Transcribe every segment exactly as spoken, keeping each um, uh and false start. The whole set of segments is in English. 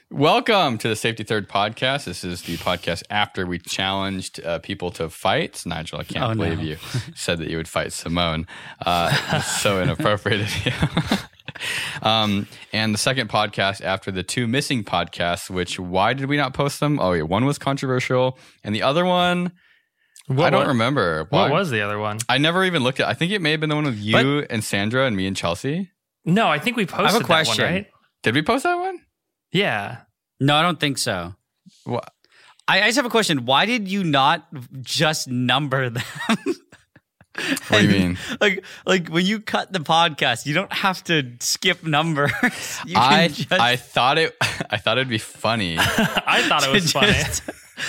Welcome to the Safety Third podcast. This is the podcast after we challenged uh, people to fight. Nigel, I can't oh, believe no. you said that you would fight Simone. Uh, it's so inappropriate of you. um, and the second podcast after the two missing podcasts, which why did we not post them? Oh, yeah, one was controversial, and the other one, What, I don't what, remember. What Why? was the other one? I never even looked at. I think it may have been the one with you but, and Sandra and me and Chelsea. No, I think we posted I have a question. that one, right? Did we post that one? Yeah. No, I don't think so. What? I, I just have a question. Why did you not just number them? What do you mean? Like, like when you cut the podcast, you don't have to skip numbers. You can I just, I thought it. I thought it'd be funny. I thought it was funny. just-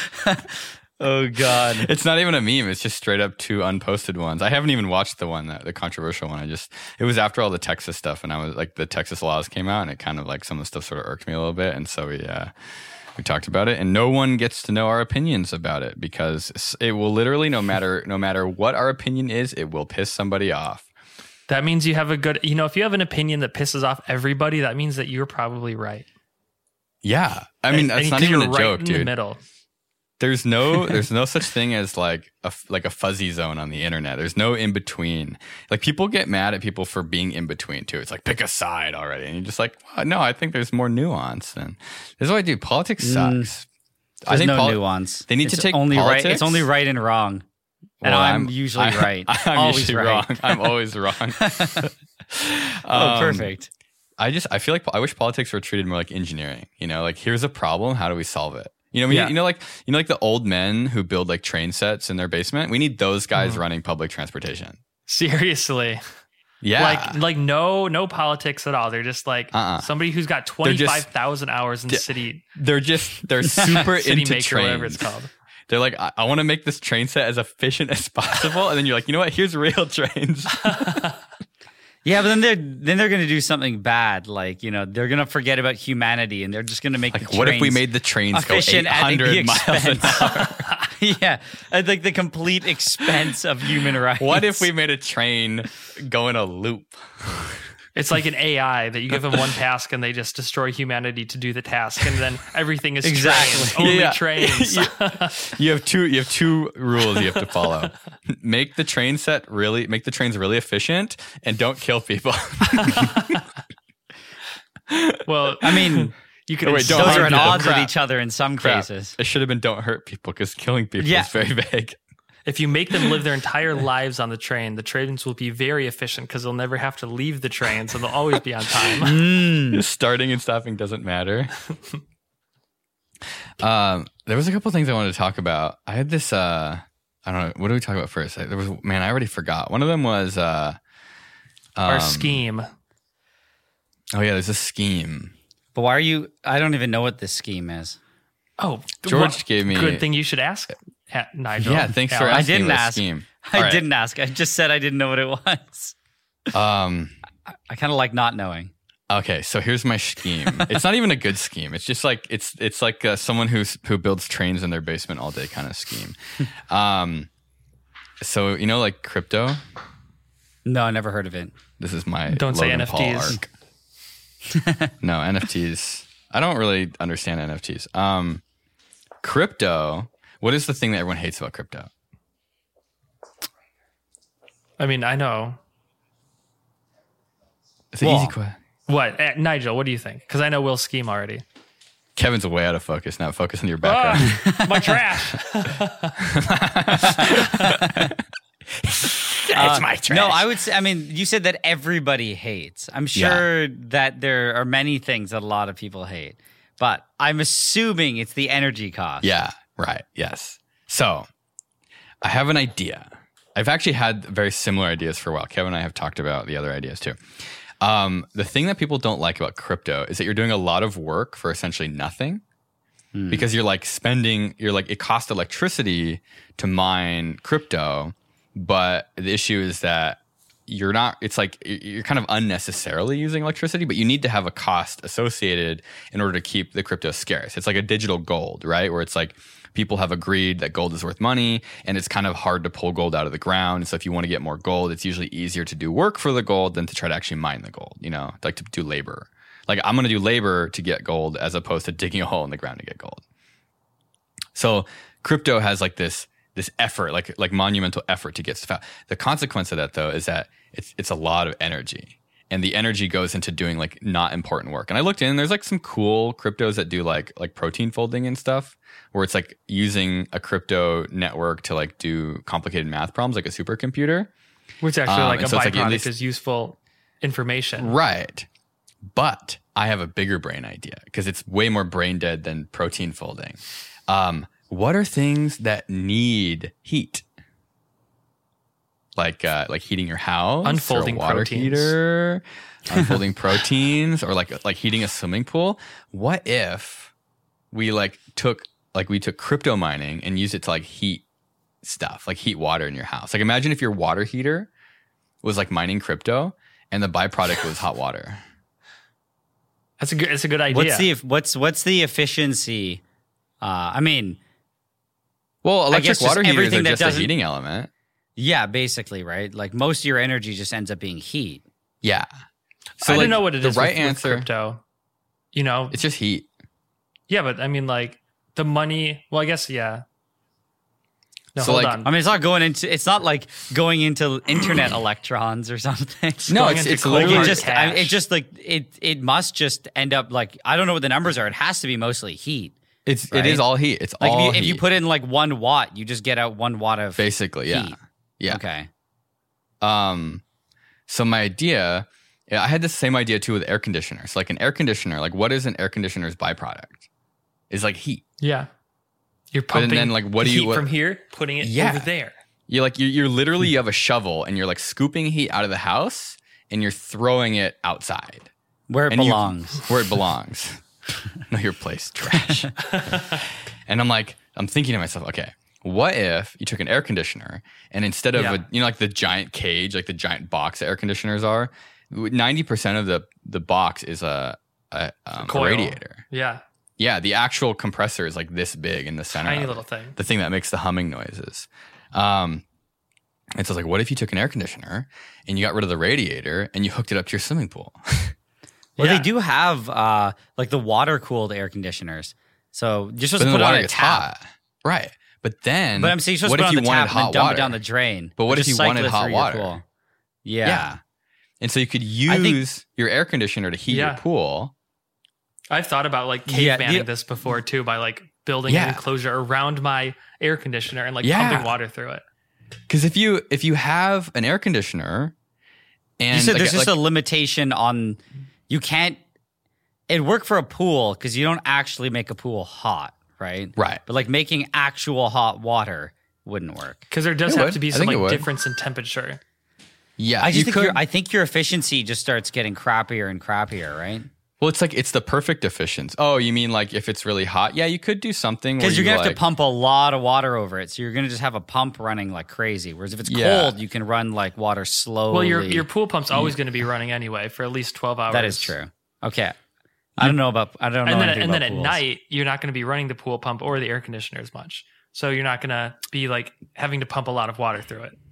oh God! It's not even a meme. It's just straight up two unposted ones. I haven't even watched the one that the controversial one. I just it was after all the Texas stuff, and I was like the Texas laws came out, and it kind of like some of the stuff sort of irked me a little bit, and so we uh, we talked about it, and no one gets to know our opinions about it because it will literally no matter no matter what our opinion is, it will piss somebody off. That means you have a good, you know, if you have an opinion that pisses off everybody, that means that you're probably right. Yeah, I mean that's and, not and even a right joke, in dude. The middle. There's no, there's no such thing as like a like a fuzzy zone on the internet. There's no in between. Like people get mad at people for being in between too. It's like pick a side already, and you're just like, well, no, I think there's more nuance. And this is what I do. Politics sucks. Mm, I There's think no poli- nuance. They need it's to take only politics. right. It's only right and wrong, and Well, I'm, usually I, right. I'm always usually right. wrong. I'm always wrong. oh, Um, perfect. I just I feel like I wish politics were treated more like engineering. You know, like here's a problem. How do we solve it? You know, we, Yeah. you know, like you know, like the old men who build like train sets in their basement. We need those guys Mm. running public transportation. Seriously. Yeah, Like, like no, no politics at all. They're just like Uh-uh. somebody who's got just- twenty-five thousand hours in d- city, they're just they're super city into maker, whatever it's trains. called. They're like, I, I want to make this train set as efficient as possible, and then you're like, you know what? Here's real trains. Yeah, but then they're then they're going to do something bad, like you know they're going to forget about humanity, and they're just going to make Like, the what if we trains made the trains go eight efficient at the hundred miles an expense. hour? Yeah, at like the complete expense of human rights. What if we made a train go in a loop? It's like an A I that you give them one task and they just destroy humanity to do the task, and then everything is Exactly. trains, only Yeah. trains. You have two. You have two rules you have to follow. Make the train set really. Make the trains really efficient, and don't kill people. Well, I mean, you can. Oh, wait, don't those harm are at people. odds with Crap. each other in some Crap. cases. It should have been don't hurt people because killing people Yeah. is very vague. If you make them live their entire lives on the train, the trains will be very efficient because they'll never have to leave the train, so they'll always be on time. Mm. Starting and stopping doesn't matter. um, there was a couple things I wanted to talk about. I had this. Uh, I don't know. What do we talk about first? There was man. I already forgot. One of them was uh, Our um, scheme. Oh yeah, there's a scheme. But why are you? I don't even know what this scheme is. Oh, George what- gave me- Good thing you should ask, uh, Nigel. Yeah, thanks for Alex. I asking didn't about ask. scheme. I All right. didn't ask. I just said I didn't know what it was. Um. I, I kind of like not knowing. Okay, so here's my scheme. It's not even a good scheme. It's just like it's it's like uh, someone who's who builds trains in their basement all day kind of scheme. Um. So you know, like crypto. No, I never heard of it. This is my Don't say Logan N F Ts. Paul arc. No, N F Ts. I don't really understand N F Ts. Um, crypto. What is the thing that everyone hates about crypto? I mean, I know. It's an Well, easy question. What? Uh, Nigel, what do you think? Because I know Will's scheme already. Kevin's way out of focus now. Focus on your background. Ah, my trash. It's my trash. No, I would say, I mean, you said that everybody hates. I'm sure that there are many things that a lot of people hate, but I'm assuming it's the energy cost. Yeah, right. Yes. So I have an idea. I've actually had very similar ideas for a while. Kevin and I have talked about the other ideas too. Um, the thing that people don't like about crypto is that you're doing a lot of work for essentially nothing. Hmm. Because you're like spending, you're like, it costs electricity to mine crypto. But the issue is that you're not, it's like you're kind of unnecessarily using electricity, but you need to have a cost associated in order to keep the crypto scarce. It's like a digital gold, right? Where it's like people have agreed that gold is worth money and it's kind of hard to pull gold out of the ground. So if you want to get more gold, it's usually easier to do work for the gold than to try to actually mine the gold, you know, like to do labor. Like I'm going to do labor to get gold as opposed to digging a hole in the ground to get gold. So crypto has like this this effort, like like monumental effort to get stuff out. The consequence of that though is that it's it's a lot of energy. And the energy goes into doing like not important work. And I looked in, there's like some cool cryptos that do like like protein folding and stuff, where it's like using a crypto network to like do complicated math problems like a supercomputer. Which actually Um, like a and so it's like byproduct at least- is useful information. Right. But I have a bigger brain idea because it's way more brain dead than protein folding. Um, what are things that need heat? Like uh, like heating your house, Unfolding or a water proteins. heater, unfolding proteins, or like like heating a swimming pool. What if we like took like we took crypto mining and used it to like heat stuff, like heat water in your house? Like imagine if your water heater was like mining crypto and the byproduct was hot water. That's a good. It's a good idea. What's the what's what's the efficiency? Uh, I mean, Well, electric guess just water heaters everything are that just a doesn't- heating element. yeah, basically, right? Like most of your energy just ends up being heat. Yeah. So I like, don't know what it the is. right with, with answer. crypto. You know, It's just heat. yeah, but I mean, like the money. Well, I guess yeah. No, So, hold like, on. I mean, it's not going into. It's not like going into internet electrons or something. No, going it's into it's cold Like literally it hard just, I, cash. it just like it. It must just end up like I don't know what the numbers are. It has to be mostly heat. it's right? it is all heat. It's Like all if you, heat. if you put in like one watt, you just get out one watt of basically, yeah. heat. Yeah. Okay. Um so my idea, yeah, I had the same idea too with air conditioners. Like an air conditioner, like what is an air conditioner's byproduct? Is like heat. yeah, you're But pumping. then, like, what the do you- heat what- from here, putting it Yeah. over there. You like you you're literally you have a shovel and you're like scooping heat out of the house and you're throwing it outside. Where it And you- belongs. where it belongs. No, your place, trash. And I'm like, I'm thinking to myself, okay, what if you took an air conditioner and instead of Yeah. a, you know, like the giant cage, like the giant box that air conditioners are, ninety percent of the the box is a a, um, a Coil. radiator. Yeah, Yeah, the actual compressor is like this big in the center. tiny of little it. thing. The thing that makes the humming noises. Um, and so I was like, what if you took an air conditioner and you got rid of the radiator and you hooked it up to your swimming pool? Well, Yeah. they do have uh, like the water cooled air conditioners. So you're supposed But then to the put it on water a gets tap. hot. Right. But then, But I'm saying you're supposed what to put if it on you the wanted tap and then hot dump water? it down the drain. But what Or if you just cycle wanted it hot through your water? pool. Yeah. Yeah. And so you could I think- use your air conditioner to heat Yeah. your pool. I've thought about like Yeah, cavemanning the- this before too, by like building Yeah. an enclosure around my air conditioner and like Yeah. pumping water through it. Because if you if you have an air conditioner, and You said like, there's just like- a limitation on you can't. It work for a pool because you don't actually make a pool hot, right? Right. But like making actual hot water wouldn't work. Because there does It have would. to be I some think it like would. difference in temperature. yeah, I just you think could- your, I think your efficiency just starts getting crappier and crappier, right? well, it's like it's the perfect efficiency. Oh, you mean like if it's really hot? Yeah, you could do something where Because you're you gonna have like, to pump a lot of water over it, so you're gonna just have a pump running like crazy. Whereas if it's Yeah. cold, you can run like water slowly. Well, your your pool pump's always going to be running anyway for at least twelve hours. that is true. Okay, I don't know about I don't know And then anything and then about at pools. night you're not going to be running the pool pump or the air conditioner as much, so you're not going to be like having to pump a lot of water through it.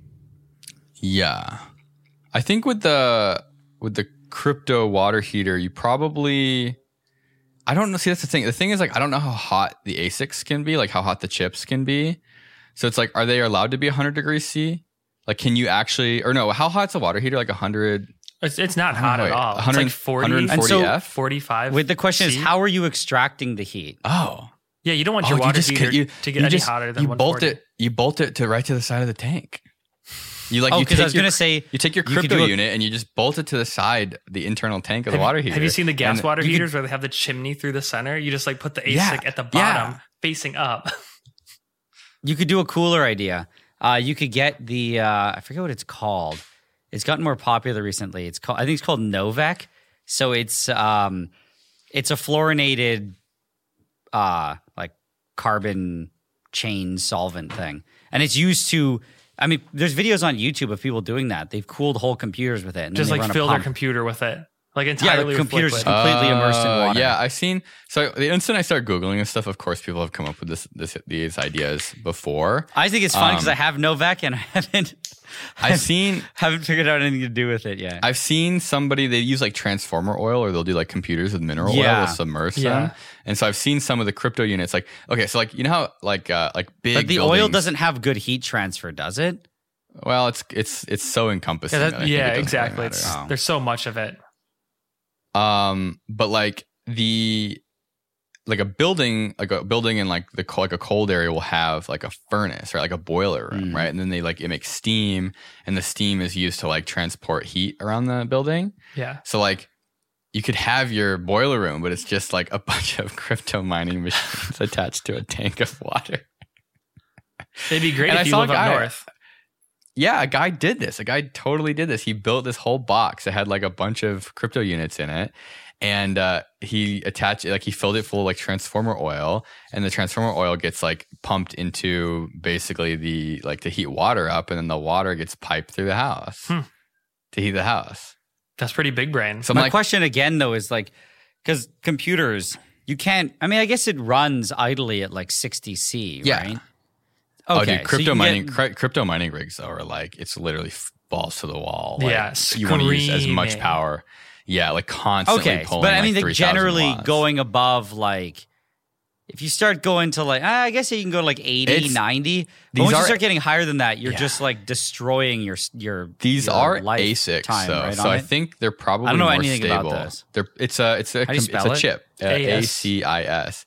Yeah. I think with the with the crypto water heater, you probably I don't know. See, that's the thing. The thing is like I don't know how hot the A S I Cs can be, like how hot the chips can be. So it's like, are they allowed to be one hundred degrees C? Like, can you actually, or no, how hot's a water heater? Like one hundred? It's, it's not I don't hot know, at all. It's one hundred like forty, one hundred And forty so- F? forty-five. Wait, the question C. is, how are you extracting the heat? Oh. Yeah, you don't want Oh, your you water just heater ca- you, to get you any just- hotter than you one bolt forty. it. You bolt it to right to the side of the tank. You like Oh, you 'cause I take was your- gonna say, you take your you could crypto do a- unit and you just bolt it to the side, the internal tank of the Have, water heater. have you seen the gas And water you could- heaters where they have the chimney through the center? You just like put the A S I C Yeah, at the yeah. bottom facing up. You could do a cooler idea. Uh, you could get the uh, I forget what it's called. It's gotten more popular recently. It's called I think it's called Novec. So it's um, it's a fluorinated uh, like carbon chain solvent thing, and it's used to. I mean, there's videos on YouTube of people doing that. They've cooled whole computers with it, and Just then they like run fill a their pump. computer with it. like Yeah, entirely the with computer's liquid. completely immersed in Uh, water. Yeah, I've seen. So the instant I start googling this stuff, of course, people have come up with this, this these ideas before. I think it's fun because Um, I have Novak and I haven't I've seen. haven't figured out anything to do with it yet. I've seen somebody, they use like transformer oil, or they'll do like computers with mineral Yeah. oil, will submerge Yeah. them. And so I've seen some of the crypto units, like, okay, so like, you know how like, uh, like big but the buildings, oil doesn't have good heat transfer, does it? well, it's, it's, it's so encompassing. Yeah, that that- I think it yeah doesn't really exactly. matter. It's, Oh. There's so much of it. Um, but like the, like a building, like a building in like the, co- like a cold area will have like a furnace, right? Like a boiler room, Mm. right? And then they like, it makes steam, and the steam is used to like transport heat around the building. Yeah. So like you could have your boiler room, but it's just like a bunch of crypto mining machines attached to a tank of water. It'd be great And if I you saw a live up guy- north. Yeah, a guy did this. A guy totally did this. He built this whole box that had like a bunch of crypto units in it. And uh, he attached, like he filled it full of like transformer oil, and the transformer oil gets like pumped into basically the, like to heat water up, and then the water gets piped through the house Hmm. to heat the house. That's pretty big brain. So I'm My like, question again, though, is like, because computers, you can't, I mean, I guess it runs idly at like sixty C, Yeah. right? oh, Okay, dude, so crypto you can mining, get- cry- crypto mining rigs though are like, it's literally f- balls to the wall. Like, Yeah, you want to use as much screaming. power. Yeah, like constantly Okay, pulling. but I mean, like like three thousand generally watts. going above like, if you start going to like, I guess you can go to like eighty, It's- ninety. But these once you are- start getting higher than that, you're Yeah. just like destroying your your. These your are life A S I Cs, time, though, right so on I it. think they're probably I don't know more anything about stable. this. They're, it's a it's a How do you com- spell it's it? a chip. Uh, A S. A C I S.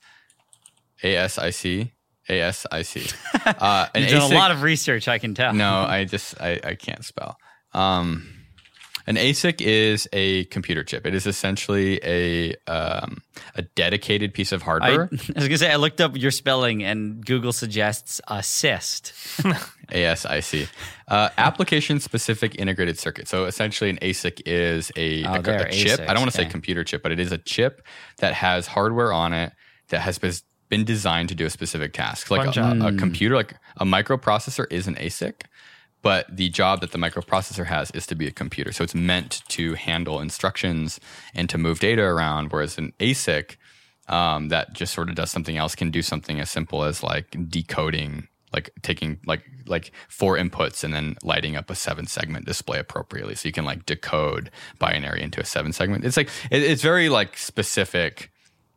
A S I C. A S I C. Uh, an You've done A S I C a lot of research, I can tell. No, I just I, I can't spell. Um, an A S I C is a computer chip. It is essentially a um, a dedicated piece of I, hardware. I was gonna say I looked up your spelling and Google suggests assist. A S I C. Uh, application specific integrated circuit. So essentially, an A S I C is a, Oh, a, they're a chip. I don't want to say okay. computer chip, but it is a chip that has hardware on it that has been been designed to do a specific task. Like Fun a, job. a computer, like a microprocessor is an A S I C, but the job that the microprocessor has is to be a computer. So it's meant to handle instructions and to move data around, whereas an A S I C um, that just sort of does something else can do something as simple as like decoding, like taking like like four inputs and then lighting up a seven segment display appropriately, so you can like decode binary into a seven segment. It's like it, it's very like specific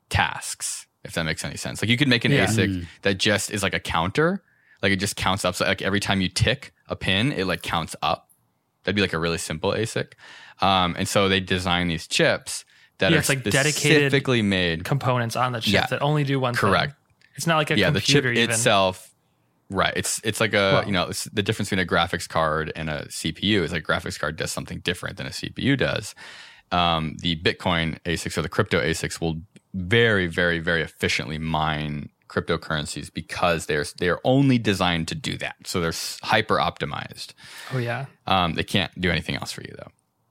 tasks, if that makes any sense. Like you could make an Yeah. A S I C that just is like a counter, like it just counts up. So like every time you tick a pin, it like counts up. That'd be like a really simple A S I C. Um, and so they design these chips that Yeah, are it's like specifically dedicated made. Components on the chip Yeah. that only do one thing. Correct. It's not like a Yeah, the chip computer even. itself. Right. It's it's like a, Well- you know, it's the difference between a graphics card and a C P U is like graphics card does something different than a C P U does. Um, the Bitcoin A S I Cs or the crypto A S I Cs will very, very, very efficiently mine cryptocurrencies because they're they're only designed to do that. So they're s- hyper optimized. Oh yeah. Um, they can't do anything else for you though.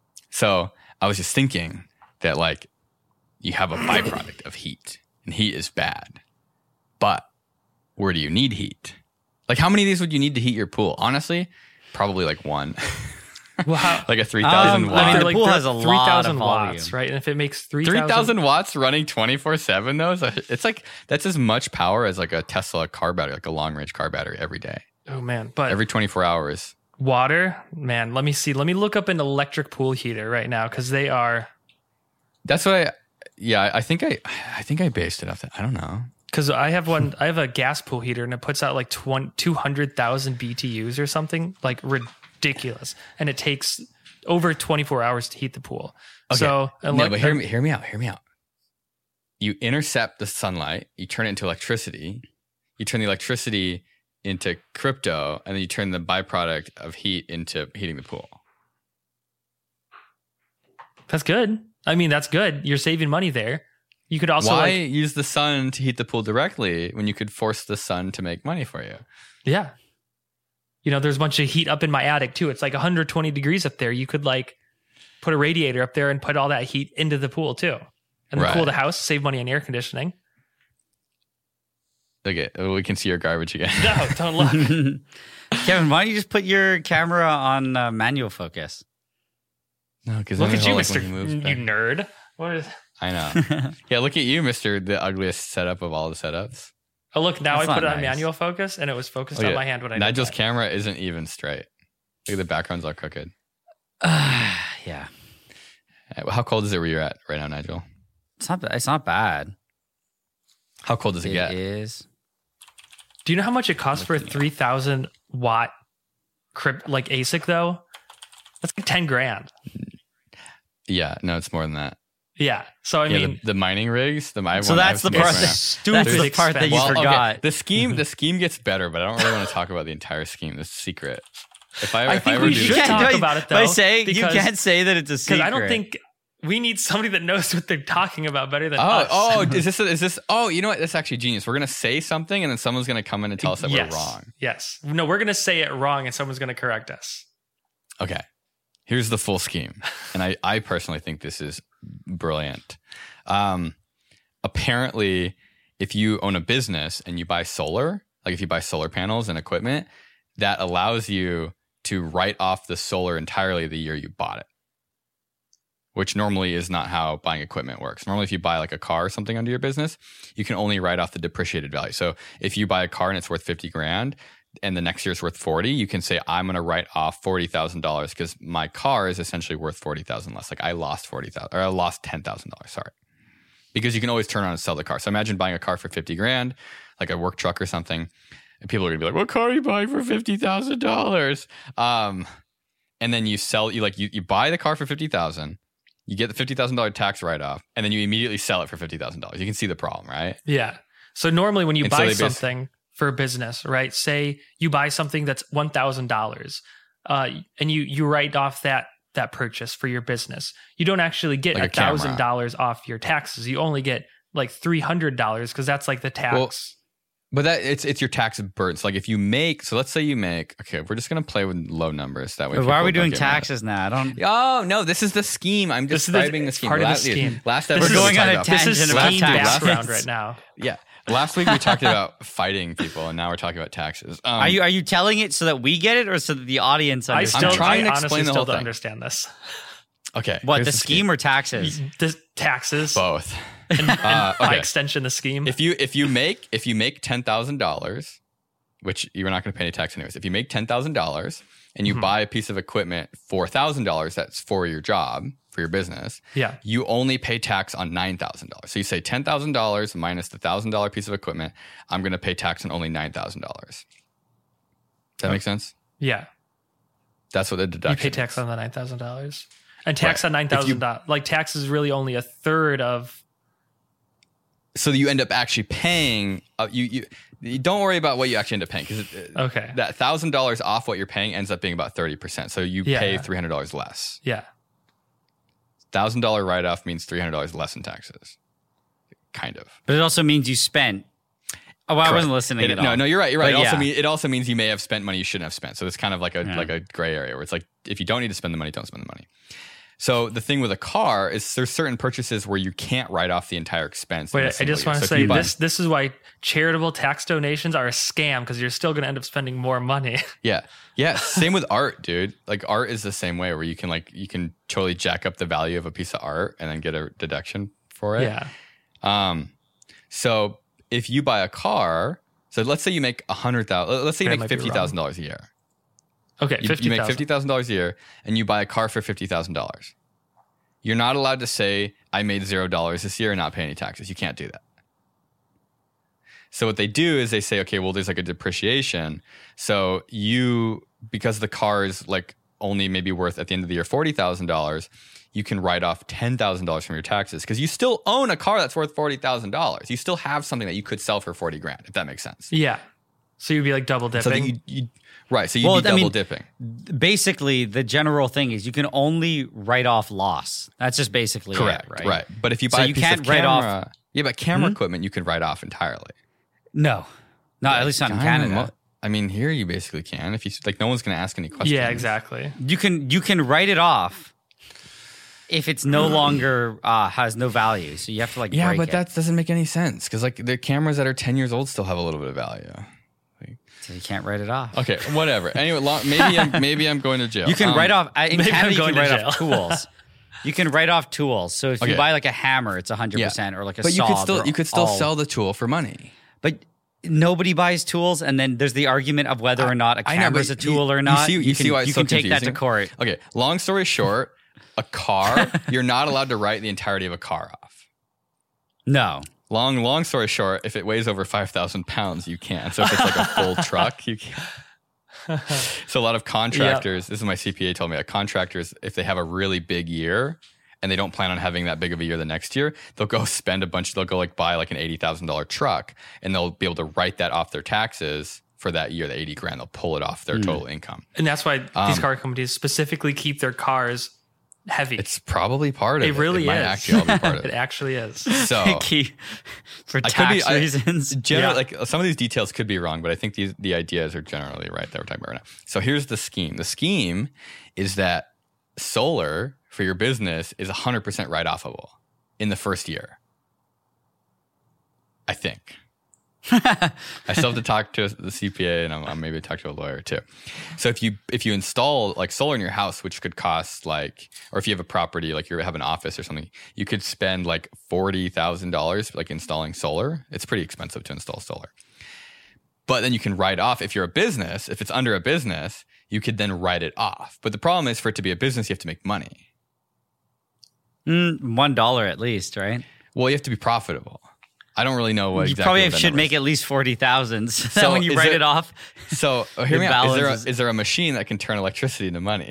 So I was just thinking that like you have a byproduct of heat, and heat is bad. But where do you need heat? Like how many of these would you need to heat your pool? Honestly, probably like one. Well, how, like a three thousand Um, watt. I mean, the like pool has a lot of three thousand volume. watts, right? And if it makes three three thousand, thousand watts running twenty-four seven though, so it's like that's as much power as like a Tesla car battery, like a long range car battery every day. oh man, but Every twenty-four hours. water, man. Let me see. Let me look up an electric pool heater right now because they are. That's what I yeah, I think I I think I based it off that. I don't know. Because I have one, I have a gas pool heater and it puts out like two hundred thousand B T Us or something, like ridiculous. And it takes over twenty-four hours to heat the pool. So, no, unlike- but hear me, hear me out. Hear me out. You intercept the sunlight. You turn it into electricity. You turn the electricity into crypto, and then you turn the byproduct of heat into heating the pool. that's good. I mean, that's good. You're saving money there. You could also, Why like, use the sun to heat the pool directly when you could force the sun to make money for you? yeah. You know, there's a bunch of heat up in my attic too. It's like one hundred twenty degrees up there. You could like put a radiator up there and put all that heat into the pool too. And then Right. cool the house, save money on air conditioning. Okay, we can see your garbage again. No, don't look. Kevin, why don't you just put your camera on uh, manual focus? No, because Look at you, Mister You nerd. What is? I know. Yeah, look at you, Mister The ugliest setup of all the setups. Oh, look, now That's I put it not on nice. manual focus, and it was focused Look on at- my hand when I Nigel's did that. camera isn't even straight. Look at the background's all crooked. yeah, Uh, How cold is it where you're at right now, Nigel? it's not. It's not bad. How cold does it, It get? is. Do you know how much it costs for a three thousand watt crypt like A S I C though? That's like ten grand. Yeah, no, it's more than that. Yeah. So I yeah, mean, the, the mining rigs. The I So want- I that's have the some part. right That, now. that's Stupid the part that you expensive. Well, okay, forgot. the scheme, the scheme gets better, but I don't really want to talk about the entire scheme. This is secret. If I, I if think I ever we do should this- talk by- about it, by though, saying you because- can't say that it's a secret. because I don't think we need somebody that knows what they're talking about better than Oh, us. oh, is this is this? Oh, you know what? That's actually genius. We're gonna say something, and then someone's gonna come in and tell us that yes. we're wrong. Yes. No, we're gonna say it wrong, and someone's gonna correct us. Okay, here's the full scheme, and I, I personally think this is brilliant. Um, apparently, if you own a business and you buy solar, like if you buy solar panels and equipment, that allows you to write off the solar entirely the year you bought it, which normally is not how buying equipment works. Normally, if you buy like a car or something under your business, you can only write off the depreciated value. So if you buy a car and it's worth fifty grand and the next year it's worth forty, you can say, I'm going to write off forty thousand dollars because my car is essentially worth forty thousand less. Like I lost forty thousand or I lost ten thousand dollars. Sorry. Because you can always turn around and sell the car. So imagine buying a car for fifty grand, like a work truck or something. And people are going to be like, what car are you buying for fifty thousand dollars? Um, and then you sell, you like, you, you buy the car for fifty thousand dollars. You get the fifty thousand dollars tax write-off, and then you immediately sell it for fifty thousand dollars. You can see the problem, right? Yeah. So normally when you And so buy they bas- something for a business, right? Say you buy something that's one thousand dollars, uh, and you you write off that that purchase for your business. You don't actually get Like a a camera. thousand dollars off your taxes. You only get like three hundred dollars because that's like the tax. Well, But that it's it's your tax burden. So like if you make, so let's say you make, okay, we're just gonna play with low numbers that way. Why are we people don't doing get mad. taxes now? I don't. Oh no, this is the scheme. I'm This is the- describing the, it's scheme. part of the last, scheme. Last This episode is- we going on talked a about- this tangent is about scheme taxes. background right now. Yeah, last week we talked about fighting people, and now we're talking about taxes. Um, Are you are you telling it so that we get it or so that the audience I understands? still, trying I to honestly explain the still whole don't thing. understand this. okay? what here's the scheme or taxes? The taxes, Both. and, and Uh, by okay. extension, the scheme. If you if you make if you make ten thousand dollars, which you're not going to pay any tax anyways. If you make ten thousand dollars and you Mhm. buy a piece of equipment for thousand dollars, that's for your job for your business. yeah, You only pay tax on nine thousand dollars. So you say ten thousand dollars minus the thousand dollar piece of equipment. I'm going to pay tax on only nine thousand dollars. Does that make sense? yeah. That's what the You deduction. pay tax is. on the nine thousand dollars, and tax Right. on nine If you- thousand dollars. Like tax is really only a third of. So you end up actually paying. Uh, you you you don't worry about what you actually end up paying because Okay. that thousand dollars off what you're paying ends up being about thirty percent. So you Yeah. pay three hundred dollars less. Yeah. Thousand dollar write off means three hundred dollars less in taxes. Kind of. But it also means you spent. Oh, well, I wasn't listening It- at no, all. no, you're right. You're right. But It also yeah. means it also means you may have spent money you shouldn't have spent. So it's kind of like a Yeah. like a gray area where it's like if you don't need to spend the money, don't spend the money. So the thing with a car is there's certain purchases where you can't write off the entire expense. in a Wait, I single just year. want So to if say you buy- this. This is why charitable tax donations are a scam because you're still going to end up spending more money. Yeah. Yeah. Same with art, dude. Like art is the same way where you can like you can totally jack up the value of a piece of art and then get a deduction for it. yeah. Um so if you buy a car, so let's say you make a hundred thousand let's say you I make might be fifty thousand dollars a year. Okay. You, fifty you make thousand. fifty thousand dollars a year and you buy a car for fifty thousand dollars. You're not allowed to say I made zero dollars this year and not pay any taxes. You can't do that. So what they do is they say, okay, well, there's like a depreciation. So you, because the car is like only maybe worth at the end of the year forty thousand dollars, you can write off ten thousand dollars from your taxes because you still own a car that's worth forty thousand dollars. You still have something that you could sell for forty grand, if that makes sense. Yeah. So you'd be like double So dipping. that you, you, right. So you'd Well, be I double mean- dipping. Basically, the general thing is you can only write off loss. That's just basically it, Correct. right? Right. But if you So buy you a piece can't of write off- camera, yeah, but camera Hmm? equipment you can write off entirely. No, not at least not in I Canada. don't know. I mean, here you basically can. If you like, no one's going to ask any questions. yeah. Exactly. You can you can write it off if it's no longer uh, has no value. So you have to like Yeah, break but it. that doesn't make any sense because like the cameras that are ten years old still have a little bit of value. So you can't write it off. Okay, whatever. Anyway, long, maybe I'm maybe I'm going to jail. You can Um, write off uh, in maybe Canada. I'm You can going to write off tools. you can write off tools. So if Okay. you buy like a hammer, it's one hundred Yeah. percent or like a But saw. you could still they're you could still all- sell the tool for money. But nobody buys tools, and then there's the argument of whether or not a I know, camera is but a tool you- or you not. see- you can, see why it's you so can take that to confusing? court. Okay, long story short, a car, you're not allowed to write the entirety of a car off. No. Long, long story short, if it weighs over five thousand pounds, you can. So if it's like a full truck, you can. So a lot of contractors, this is my C P A told me, that contractors, if they have a really big year and they don't plan on having that big of a year the next year, they'll go spend a bunch, they'll go like buy like an eighty thousand dollars truck and they'll be able to write that off their taxes for that year, the eighty grand, they'll pull it off their total income. And that's why Um, these car companies specifically keep their cars heavy. It's probably part of it. It really it might is. actually all be part of it it. actually is. So Key for I could be- tax I- reasons. Generally, Yeah. like some of these details could be wrong, but I think these the ideas are generally right that we're talking about right now. So here's the scheme. The scheme is that solar for your business is one hundred percent write-offable in the first year. I think. I still have to talk to the C P A and I'm, I'm maybe talk to a lawyer too. So if you if you install like solar in your house, which could cost like, or if you have a property like you have an office or something, you could spend like forty thousand dollars like installing solar. It's pretty expensive to install solar. But then you can write off if you're a business. If it's under a business, you could then write it off. But the problem is for it to be a business, you have to make money. Mm, One dollar at least, right? Well, you have to be profitable. I don't really know what You exactly probably what that should number make is. at least forty thousand. So, So that when you is write there- it off, So oh, hear The me out. Is there, a, balance is- is there a machine that can turn electricity into money?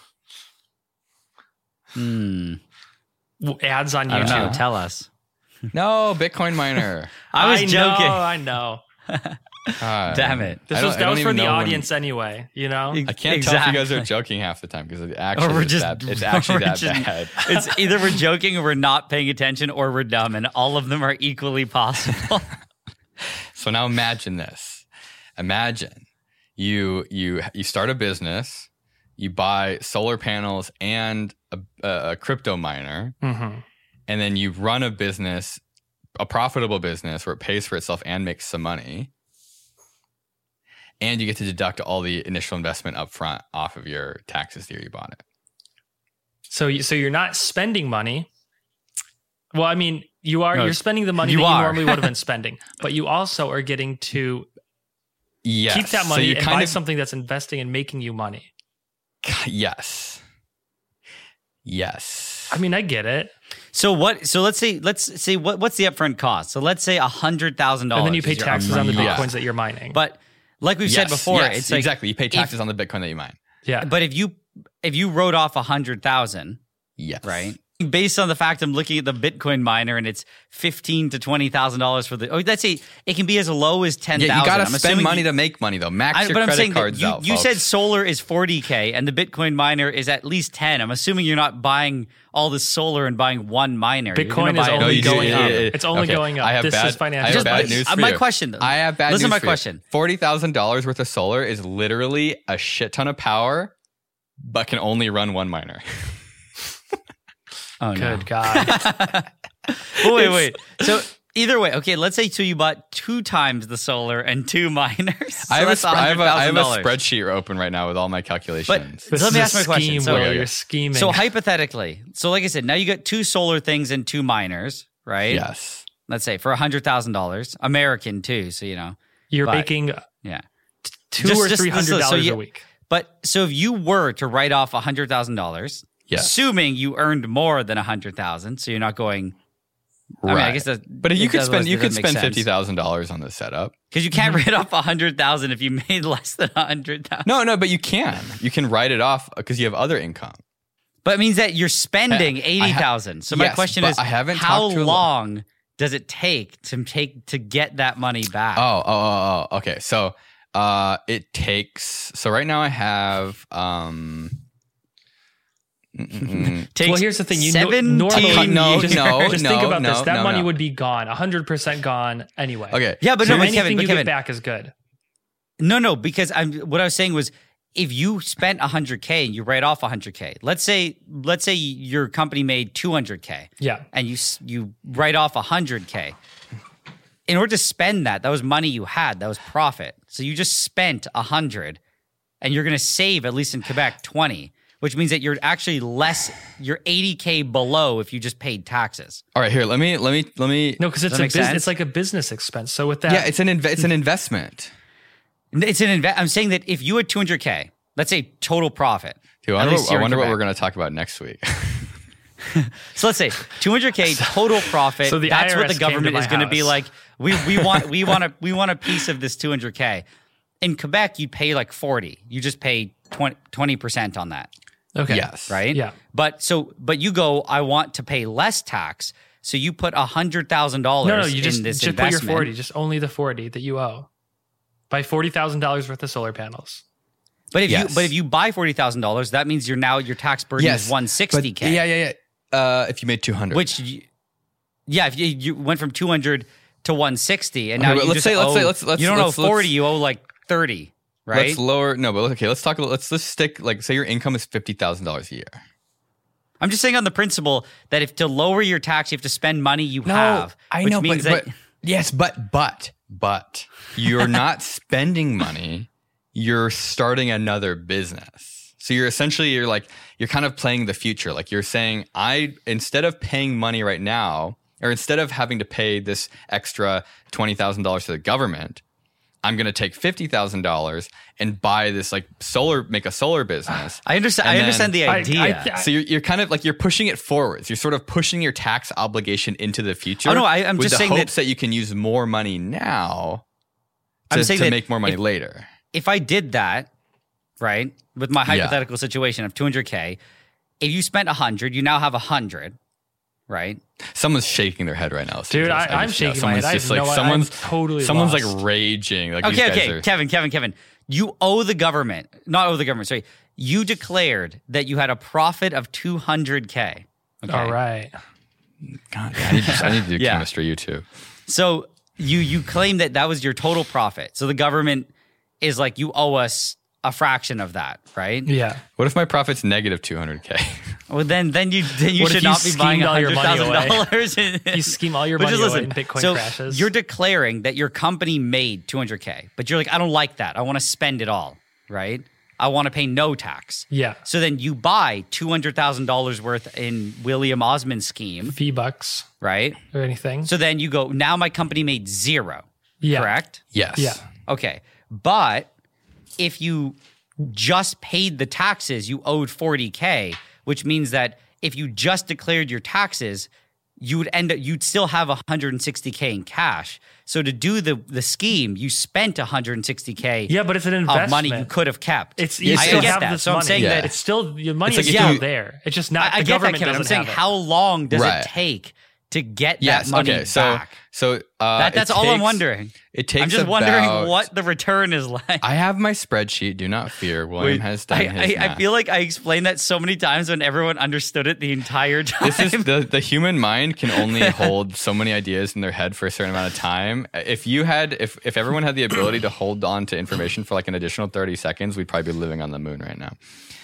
hmm, Ads on I don't know. YouTube. Tell us. No, Bitcoin miner. I was know, joking. I know. God. Damn it. This I was don't- I that don't was for even the know when- audience anyway. You know. I can't exactly. tell if you guys are joking half the time because it actually Or we're is just that, it's actually we're that just- bad. It's either we're joking or we're not paying attention or we're dumb, and all of them are equally possible. So now imagine this. Imagine you you you start a business, you buy solar panels and a, a crypto miner, Mm-hmm. and then you run a business, a profitable business where it pays for itself and makes some money. And you get to deduct all the initial investment up front off of your taxes the year you bought it. So you, so you're not spending money. Well, I mean, you are. No, you're spending the money you that are. you normally would have been spending, but you also are getting to Yes. keep that So money you and kind buy of- something that's investing and making you money. Yes. Yes. I mean, I get it. So what? So let's say let's say what what's the upfront cost? So let's say a hundred thousand dollars, And then you pay taxes on the Yeah. bitcoins that you're mining. But like we've said Yes, before, yes, it's like exactly. You pay taxes on the Bitcoin that you mine. yeah, But if you if you wrote off a hundred thousand, Yes. right? Based on the fact I'm looking at the Bitcoin miner and it's fifteen to twenty thousand dollars for the. Oh, let's say it can be as low as ten thousand. Yeah, you gotta I'm spend assuming money you- to make money though. Max I, your but I'm credit saying that cards you, out. you said folks. solar is forty K and the Bitcoin miner is at least ten. I'm assuming you're not buying all the solar and buying one miner. You're gonna Bitcoin is buy only you do- going yeah, up. yeah, yeah. It's only Okay, going up. I have This bad, is financial. I have Just bad my- news uh, for my you. question, though. I have bad Listen to news my for you. question. Forty thousand dollars worth of solar is literally a shit ton of power, but can only run one miner. Oh, no. Good God. Oh, wait, wait. So either way, okay, let's say so you bought two times the solar and two miners. So I have, a, that's sp- I, have a, I have a one hundred thousand dollars. spreadsheet open right now with all my calculations. But- Let me is ask a my question. scheme, So- Will. Okay, okay. You're scheming. So hypothetically, so like I said, now you got two solar things and two miners, right? yes. Let's say for one hundred thousand dollars, American too, so you know. you're but- making Yeah. two Just- or just- three hundred so dollars you- a week. But so if you were to write off one hundred thousand dollars, Yes. assuming you earned more than one hundred thousand, so you're not going I Right. mean, I guess that But if you it could does- spend you that could makes spend sense. fifty thousand dollars on the setup. Because you can't write off one hundred thousand if you made less than one hundred thousand. No, no, but you can. You can write it off because you have other income. But it means that you're spending I ha- eighty thousand. So my yes, question but is I haven't how talked to a- long does it take to take to get that money back? Oh, oh, oh, oh. Okay. So uh it takes so right now I have um mm-mm-mm. Takes Well, here's the thing. You know, seventeen normally, No, just, no, just no, think about this. no, That no, money no. would be gone, one hundred percent gone anyway. Okay. Yeah, but So no, but anything Kevin, but you Kevin, get back is good. no, no, because I'm what I was saying was if you spent one hundred K and you write off one hundred K, let's say let's say your company made two hundred K. Yeah. And you s- you write off one hundred K. In order to spend that, that was money you had, that was profit. So you just spent one hundred and you're going to save at least in Quebec twenty, which means that you're actually less, you're eighty K below if you just paid taxes. All right, here, let me let me let me No, because it's Does a that make business. sense? It's like a business expense. So with that, Yeah, it's an inve- it's an investment. It's an invest. I'm saying that if you had two hundred K, let's say total profit. Dude, I at wonder, least what, I here in wonder what Quebec. we're going to talk about next week. So let's say two hundred K total profit. So the that's what I R S the came to government my is going to be house. like. We we want we want a we want a piece of this two hundred K. In Quebec, you pay like forty. You just pay twenty percent on that, okay, Yes. right? Yeah. But so but you go, I want to pay less tax. So you put one hundred thousand dollars No, no, you just in this just put your investment. forty, just only the forty that you owe. Buy forty thousand dollars worth of solar panels. But if Yes. you but if you buy forty thousand dollars, that means you're now your tax burden yes. is one hundred sixty K. But yeah, yeah, yeah. Uh, if you made two hundred. Which, you, yeah, if you, you went from two hundred to one hundred sixty, and now Okay, but you let's just say- let's owe, say- let's- let's- you don't let's- owe forty, let's- you owe like thirty, right? Let's lower. No, but okay, let's talk about. Let's let's stick. Like, say your income is fifty thousand dollars a year. I'm just saying on the principle that if to lower your tax, you have to spend money you No, have. I which know, means but, that but yes, but but but you're not spending money. You're starting another business. So you're essentially you're like you're kind of playing the future. Like you're saying, I instead of paying money right now, or instead of having to pay this extra twenty thousand dollars to the government, I'm going to take fifty thousand dollars and buy this like solar, make a solar business. I understand. And I then- understand the I- idea. I- So you're, you're kind of like you're pushing it forwards. You're sort of pushing your tax obligation into the future. Oh, no, I- I'm with just the saying hopes that- that, you can use more money now to, I'm saying to that make more money if- later. if I did that, right, with my Yeah. hypothetical situation of two hundred K, if you spent one hundred, you now have one hundred, right? Someone's shaking their head right now. Dude, Just- I- I'm just- yeah, shaking my head. someone's I just have like no- I'm someone's totally someone's lost. like raging. Like these Okay, guys okay, are, Kevin, Kevin, Kevin. You owe the government, not owe the government, sorry. You declared that you had a profit of two hundred K. Okay. All right. God, I need, to, I need to do Yeah. chemistry. You too. So you you claim that that was your total profit. So the government is like, you owe us a fraction of that, right? Yeah. What if my profit's negative two hundred k? Well, then then you then you What if should you not be buying schemed all your hundred money thousand away? dollars. You scheme all your But money just away listen, and Bitcoin so crashes. You're declaring that your company made two hundred K, but you're like, I don't like that. I want to spend it all, right? I want to pay no tax. Yeah. So then you buy two hundred thousand dollars worth in William Osmond's scheme, fee bucks right? or anything. So then you go, now my company made zero, Yeah. correct? Yes. Yeah. Okay. But if you just paid the taxes, you owed forty K, which means that if you just declared your taxes, you would end up, you'd still have one hundred sixty K in cash. So to do the, the scheme, you spent one hundred sixty K Yeah, but it's an investment. of money you could have kept. It's you I still get have that. this So I'm money. saying Yeah. that it's still your money It's is like if still you- there. It's just not I, I the get that, government Kevin. I'm doesn't saying, have it. how long does Right. it take to get Yes. that money Okay. So back? so uh, That, that's it all I'm takes- wondering. It takes. I'm just about- wondering what the return is like. I have my spreadsheet. Do not fear. William Wait, has done I, his I, I math. feel like I explained that so many times when everyone understood it the entire time. This is the the human mind can only hold so many ideas in their head for a certain amount of time. If you had, if if everyone had the ability to hold on to information for like an additional thirty seconds, we'd probably be living on the moon right now.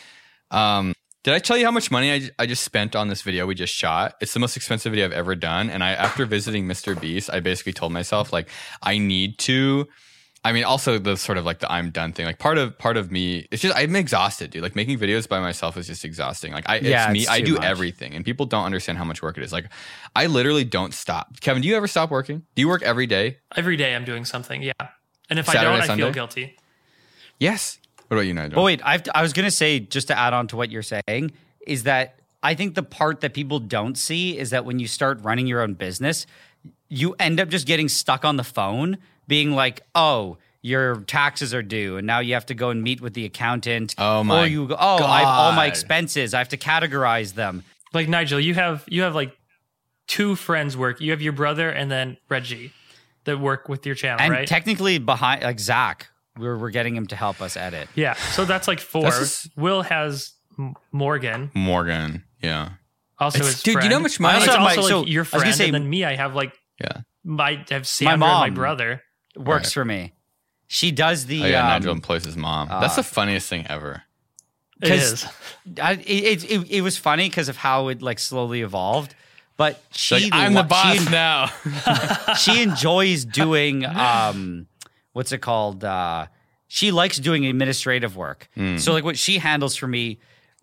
Um, did I tell you how much money I, I just spent on this video we just shot? It's the most expensive video I've ever done. And I, after visiting Mister Beast, I basically told myself like I need to. I mean, also the sort of like the I'm done thing. Like part of part of me, it's just I'm exhausted, dude. Like making videos by myself is just exhausting. Like I, Yeah, it's me. it's I too do much. everything, and people don't understand how much work it is. Like I literally don't stop. Kevin, do you ever stop working? Do you work every day? Every day I'm doing something. Yeah. And if Saturday, I don't, I Sunday? feel guilty. Yes. What about you, Nigel? But wait, I've, I was going to say, just to add on to what you're saying, is that I think the part that people don't see is that when you start running your own business, you end up just getting stuck on the phone being like, oh, your taxes are due, and now you have to go and meet with the accountant. Oh my Or you go, oh, I have all my God. expenses. I have to categorize them. Like Nigel, you have you have like two friends work. You have your brother and then Reggie that work with your channel, And right? technically behind, like Zach, we're, we're getting him to help us edit. yeah. So that's like four. That's just- Will has M- Morgan, Morgan. Yeah. also It's- his dude, you friend. know how much money- I also, I also have also my- like so, your I was gonna friend, say- and then me. I have like Yeah. I have Sandra and my mom. brother. Works Right. for me. She does the. Oh yeah, um, Nigel employs his mom. That's uh, the funniest thing ever. It 'Cause- is. I, it, it it was funny because of how it like slowly evolved, but she Like, I'm the lo- boss she, now. she enjoys doing um what's it called? Uh, she likes doing administrative work. Hmm. So like what she handles for me,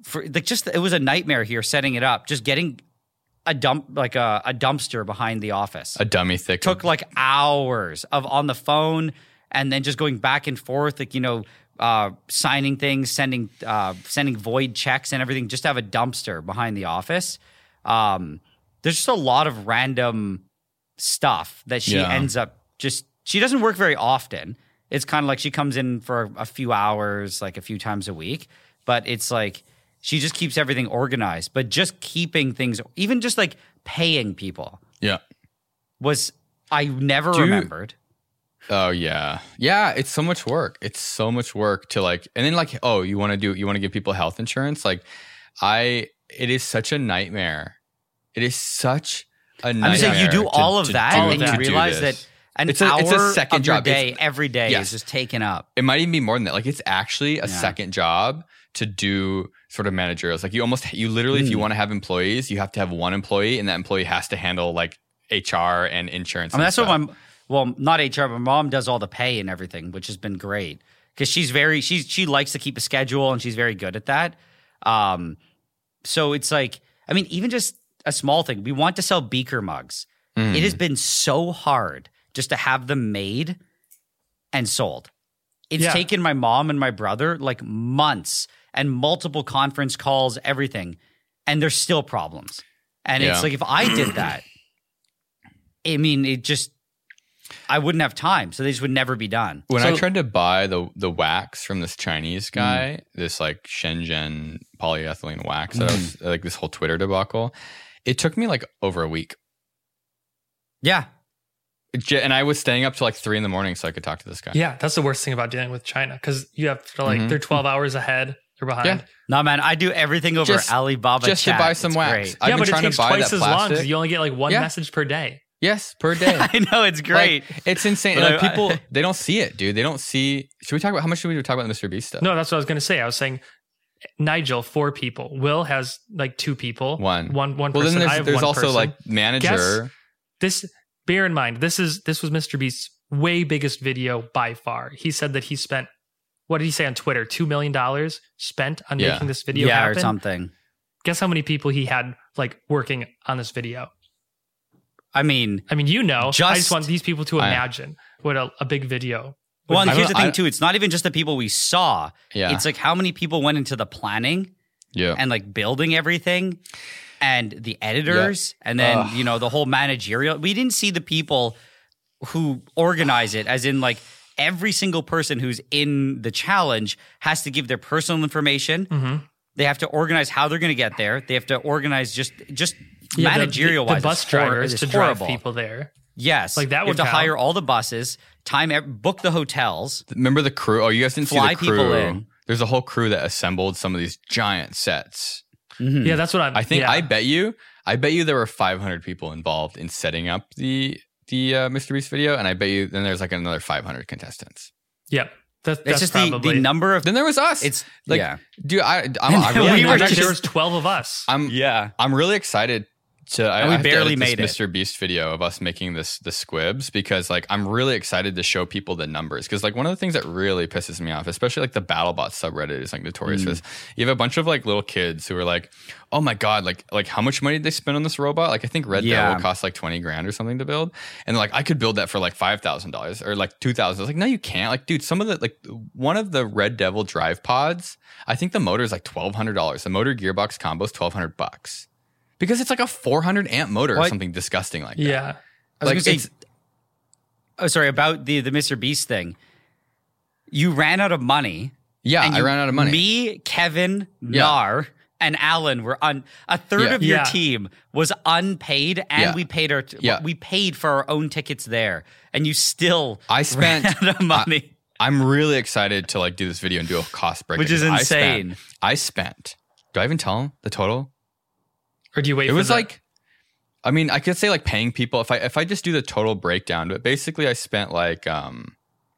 for like just it was a nightmare here setting it up. Just getting a dump like a, a dumpster behind the office. A dummy thick. Took like hours of on the phone and then just going back and forth, like, you know, uh, signing things, sending uh, sending void checks and everything, just to have a dumpster behind the office. Um, there's just a lot of random stuff that she Yeah. ends up just – she doesn't work very often. It's kind of like she comes in for a few hours, like a few times a week. But it's like she just keeps everything organized. But just keeping things – even just like paying people Yeah. was – I never Do you- remembered. Oh yeah. Yeah, it's so much work. It's so much work to like and then like, oh, you want to do you want to give people health insurance? Like I it is such a nightmare. It is such a nightmare. I'm saying you do to- all of to that do- and to you do realize this. that an It's a- hour it's a second of your job. It's- day every day Yes. is just taken up. It might even be more than that. Like it's actually a Yeah. second job to do sort of managerials. Like you almost you literally if you want to have employees, you have to have one employee and that employee has to handle like H R and insurance. I mean, and that's stuff. what my well, not H R, but my mom does all the pay and everything, which has been great because she's very she's she likes to keep a schedule and she's very good at that. Um, so it's like, I mean, even just a small thing. We want to sell beaker mugs. Mm. It has been so hard just to have them made and sold. It's Yeah. taken my mom and my brother like months and multiple conference calls, everything, and there's still problems. And Yeah. it's like if I did that, I mean, it just I wouldn't have time, so they just would never be done. When I So- tried to buy the the wax from this Chinese guy, this like Shenzhen polyethylene wax, that was like this whole Twitter debacle, it took me like over a week. Yeah, It j- and I was staying up till like three in the morning so I could talk to this guy. Yeah, that's the worst thing about dealing with China because you have to like Mhm. they're twelve hours ahead. They're behind. Yeah. no man, I do everything over Just- Alibaba just to chat. buy some It's wax. great. I've yeah, been but it trying takes to buy twice that as long plastic. because you only get like one Yeah. message per day. Yes, per day. I know it's great. Like, it's insane. But Like I- people, they don't see it, dude. They don't see. Should we talk about how much should we talk about the Mister Beast stuff? No, that's what I was going to say. I was saying Nigel, four people. Will has like two people. One. One, one Well, person. then I there's, have there's one also person. like manager. This, bear in mind, this is this was Mister Beast's way biggest video by far. He said that he spent, what did he say on Twitter? two million dollars spent on Yeah. making this video Yeah, happen. or something. Guess how many people he had like working on this video? I mean, I mean, you know, I Just- just want these people to I- imagine what a, a big video. would well, and be. I here's don't- the thing I- too. It's not even just the people we saw. Yeah. It's like how many people went into the planning Yeah. and like building everything and the editors and then, Ugh. you know, the whole managerial. We didn't see the people who organize it, as in like every single person who's in the challenge has to give their personal information. Mm-hmm. They have to organize how they're going to get there. They have to organize just just Yeah, the- managerial the, wise. the bus drivers to drive people there. Yes, Like, that you would have to count. hire all the buses, time, ev- book the hotels. Remember the crew? Oh, you guys didn't Fly see the crew. people in. There's a whole crew that assembled some of these giant sets. Mhm. Yeah, that's what I'm. I think yeah. I bet you, I bet you there were five hundred people involved in setting up the the uh, Mister Beast video, and I bet you then there's like another five hundred contestants. Yep. That, It's that's just the, probably. the number of Then there was us. It's like, yeah. dude, I, I'm, I And really, Yeah, we we were I'm, there actually- was twelve of us. I'm, yeah. I'm really excited to. I, And we I have to barely edit this made it. Mister Beast video of us making this the squibs because like I'm really excited to show people the numbers because like one of the things that really pisses me off, especially like the BattleBot subreddit is like notorious Mm. for this. You have a bunch of like little kids who are like, oh my god, like like how much money did they spend on this robot? Like I think Red Yeah. Devil cost like twenty grand or something to build, and they're like I could build that for like five thousand dollars or like two thousand. I was like, no, you can't. Like, dude, some of the like one of the Red Devil drive pods, I think the motor is like twelve hundred dollars. The motor gearbox combo is twelve hundred bucks. Because it's like a four hundred amp motor or What? something disgusting like that. Yeah. I was Like, gonna say, it's- oh, sorry about the the Mister Beast thing. You ran out of money. Yeah, and I you- ran out of money. Me, Kevin, Yeah. Nar, and Alan were on a third Yeah. of your Yeah. team was unpaid, and Yeah. we paid our Yeah. we paid for our own tickets there, and you still I spent- ran out of money. I'm really excited to like do this video and do a cost break. Which is because I spent- insane. I spent, do I even tell them the total? Or do you wait It for was the- like, I mean, I could say like paying people if I if I just do the total breakdown, but basically I spent like um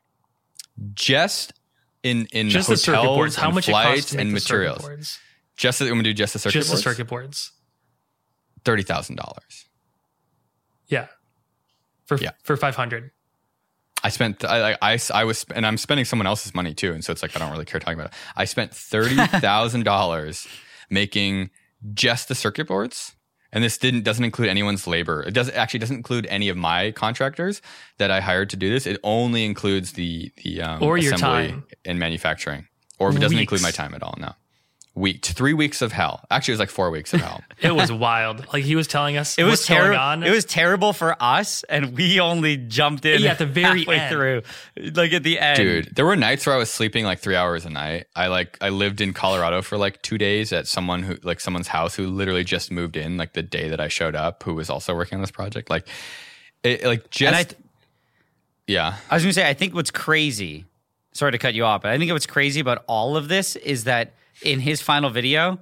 just in in just the circuit hotels boards? How and much it costs flights to make and the circuit materials. boards? Just I'm gonna do just the circuit Just the boards. circuit boards. Thirty thousand dollars. Yeah. For Yeah. for five hundred. I spent I, I I I was and I'm spending someone else's money too, and so it's like I don't really care talking about it. I spent thirty thousand dollars making just the circuit boards. And this didn't doesn't include anyone's labor. It doesn't actually doesn't include any of my contractors that I hired to do this. It only includes the the um, Or your assembly time. and manufacturing. Or it doesn't Weeks. include my time at all. No, week three weeks of hell. Actually, it was like four weeks of hell. It was wild. Like he was telling us It was what's going terrible. on. It was terrible for us, and we only jumped in Yeah, at the very halfway end. through, like at the end. Dude, there were nights where I was sleeping like three hours a night. I like I lived in Colorado for like two days at someone who like someone's house who literally just moved in like the day that I showed up, who was also working on this project. Like, it like just And I, th- yeah. I was gonna say, I think what's crazy. Sorry to cut you off, but I think what's crazy about all of this is that in his final video,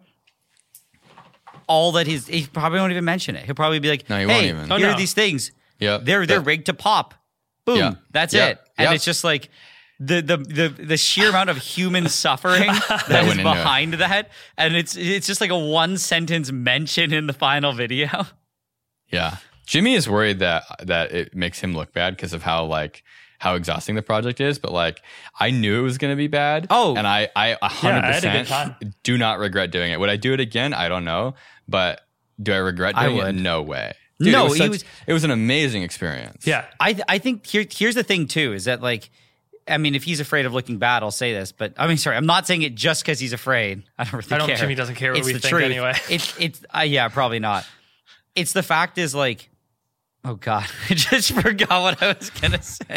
all that he's he probably won't even mention it. He'll probably be like, No, he "Hey, won't even. Oh, here no. are these things. Yeah, they're they're that- rigged to pop. Boom, Yeah. that's Yeah. it." And Yeah. it's just like the the the the sheer amount of human suffering that is went into it. behind that, and it's it's just like a one sentence mention in the final video. Yeah. Jimmy is worried that that it makes him look bad because of how like how exhausting the project is, but like I knew it was going to be bad. Oh. and I I one hundred Yeah, I had a good percent time. do not regret doing it. Would I do it again? I don't know, but do I regret I doing it? would. No way. No, it was, he such- was- it was an amazing experience. yeah. I I think here here's the thing too is that like I mean if he's afraid of looking bad I'll say this but I mean sorry I'm not saying it just because he's afraid I don't really I don't- care. Jimmy doesn't care what It's we the think truth. anyway. It's it's uh, yeah probably not. It's the fact is like oh god I just forgot what I was gonna say.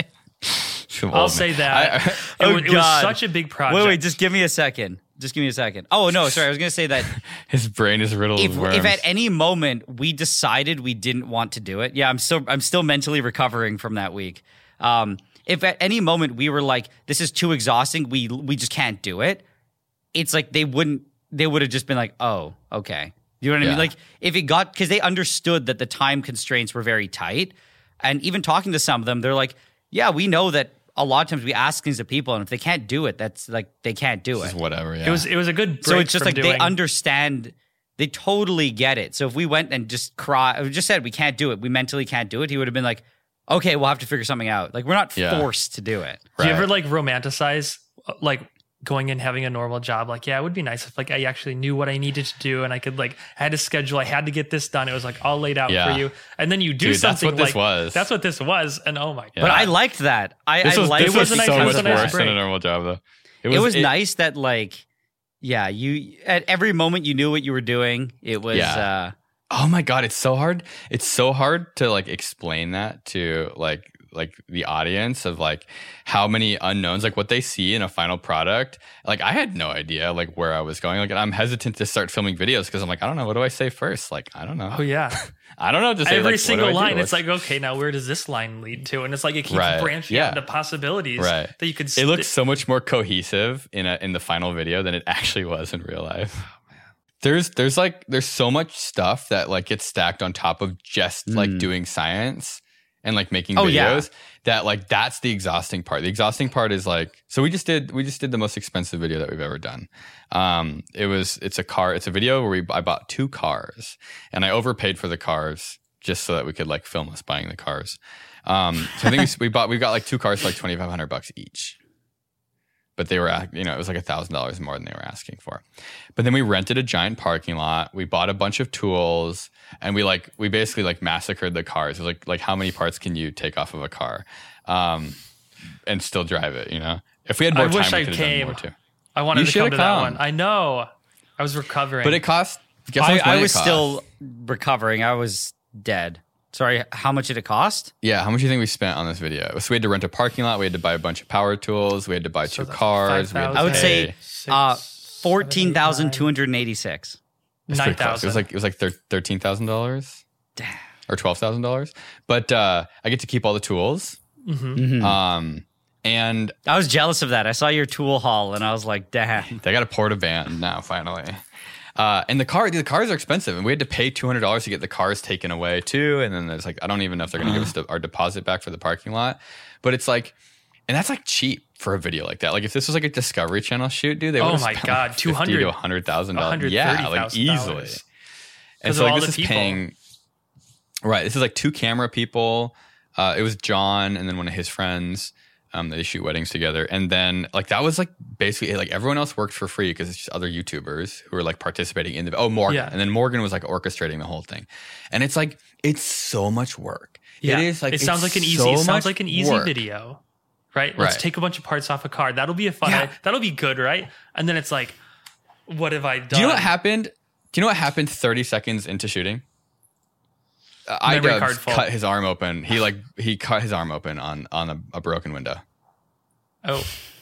I'll say that. I- it, Oh, was, it was God. such a big project. Wait wait just give me a second just give me a second. Oh no sorry I was gonna say that his brain is riddled if with worms. if at any moment we decided we didn't want to do it, yeah, I'm still I'm still mentally recovering from that week. Um, if at any moment we were like, this is too exhausting, we we just can't do it. It's like they wouldn't. They would have just been like, oh, okay. You know what I Yeah. mean? Like if it got because they understood that the time constraints were very tight, and even talking to some of them, they're like, yeah, we know that. A lot of times we ask things of people, and if they can't do it, that's like they can't do it. Just whatever. Yeah. It was it was a good break So it's just from like doing, they understand, they totally get it. So if we went and just cry, we just said we can't do it, we mentally can't do it, he would have been like, okay, we'll have to figure something out. Like we're not Yeah. forced to do it. Do you Right. ever like romanticize uh, like going and having a normal job? Like, yeah, it would be nice if like I actually knew what I needed to do and I could like I had a schedule, I had to get this done. It was like all laid out Yeah. for you, and then you do Dude, that's something. what this like, was. That's what this was, and oh my Yeah. But god, I liked that. I, This I was, liked this it was was a nice- so it much was a nice worse than a break. normal job, though. it was nice that like, yeah, you at every moment you knew what you were doing. It was, Yeah. uh, Oh my god, it's so hard. It's so hard to like explain that to like like the audience of like how many unknowns, like what they see in a final product. Like I had no idea like where I was going. Like I'm hesitant to start filming videos because I'm like, I don't know, what do I say first? Like I don't know. oh yeah, I don't know what to say. every like, what do single I do? line. It's What's- like okay, now where does this line lead to? And it's like it keeps Right. branching Yeah. out into possibilities Right. that you could. It looks so much more cohesive in a in the final video than it actually was in real life. There's there's like there's so much stuff that like gets stacked on top of just like doing science and like making Oh, videos yeah. that like that's the exhausting part. The exhausting part is like so we just did we just did the most expensive video that we've ever done. Um it was it's a car it's a video where we I bought two cars and I overpaid for the cars just so that we could like film us buying the cars. Um so I think we, we bought we got like two cars for like twenty-five hundred bucks each. But they were, you know, it was like a thousand dollars more than they were asking for. But then we rented a giant parking lot. We bought a bunch of tools, and we like we basically like massacred the cars. It was like like how many parts can you take off of a car, um, and still drive it? You know, if we had more I time, wish we I could have done came. more too. I wanted You to should come to have that come. one. I know. I was recovering, But it cost. Guess how I, much money I it was cost? still recovering. I was dead. Sorry, how much did it cost? Yeah, how much do you think we spent on this video? So we had to rent a parking lot. We had to buy a bunch of power tools. We had to buy two that's cars. We had to I would pay- say uh, Six, fourteen thousand two hundred eighty-six. It's nine pretty close. It thousand. was like it was like thir- thirteen thousand dollars or twelve thousand dollars. But uh, I get to keep all the tools. Mm-hmm. Um, and I was jealous of that. I saw your tool haul and I was like, damn. they got a porta van now finally. Uh, and the car, the cars are expensive, and we had to pay two hundred dollars to get the cars taken away too. And then there's like, I don't even know if they're going to give us the, our deposit back for the parking lot, but it's like, and that's like cheap for a video like that. Like if this was like a Discovery Channel shoot, dude, they Oh would have my spent God, like two hundred fifty to a hundred thousand dollars. Yeah, like easily. And Because so of like all this the is people. paying, right? This is like two camera people. Uh, it was John and then one of his friends. Um, they shoot weddings together, and then like that was like basically like everyone else worked for free because it's just other YouTubers who were like participating in the oh Morgan, Yeah. and then Morgan was like orchestrating the whole thing, and it's like it's so much work. Yeah. It is like it sounds it's like an easy. so It sounds much like an easy work. video, right? Let's Right. take a bunch of parts off a car. That'll be a fun. Yeah. That'll be good, right? And then it's like, what have I done? Do you know what happened? Do you know what happened thirty seconds into shooting? Uh, Memory card iDubbbz fault. cut his arm open. He like he cut his arm open on on a, a broken window. Oh.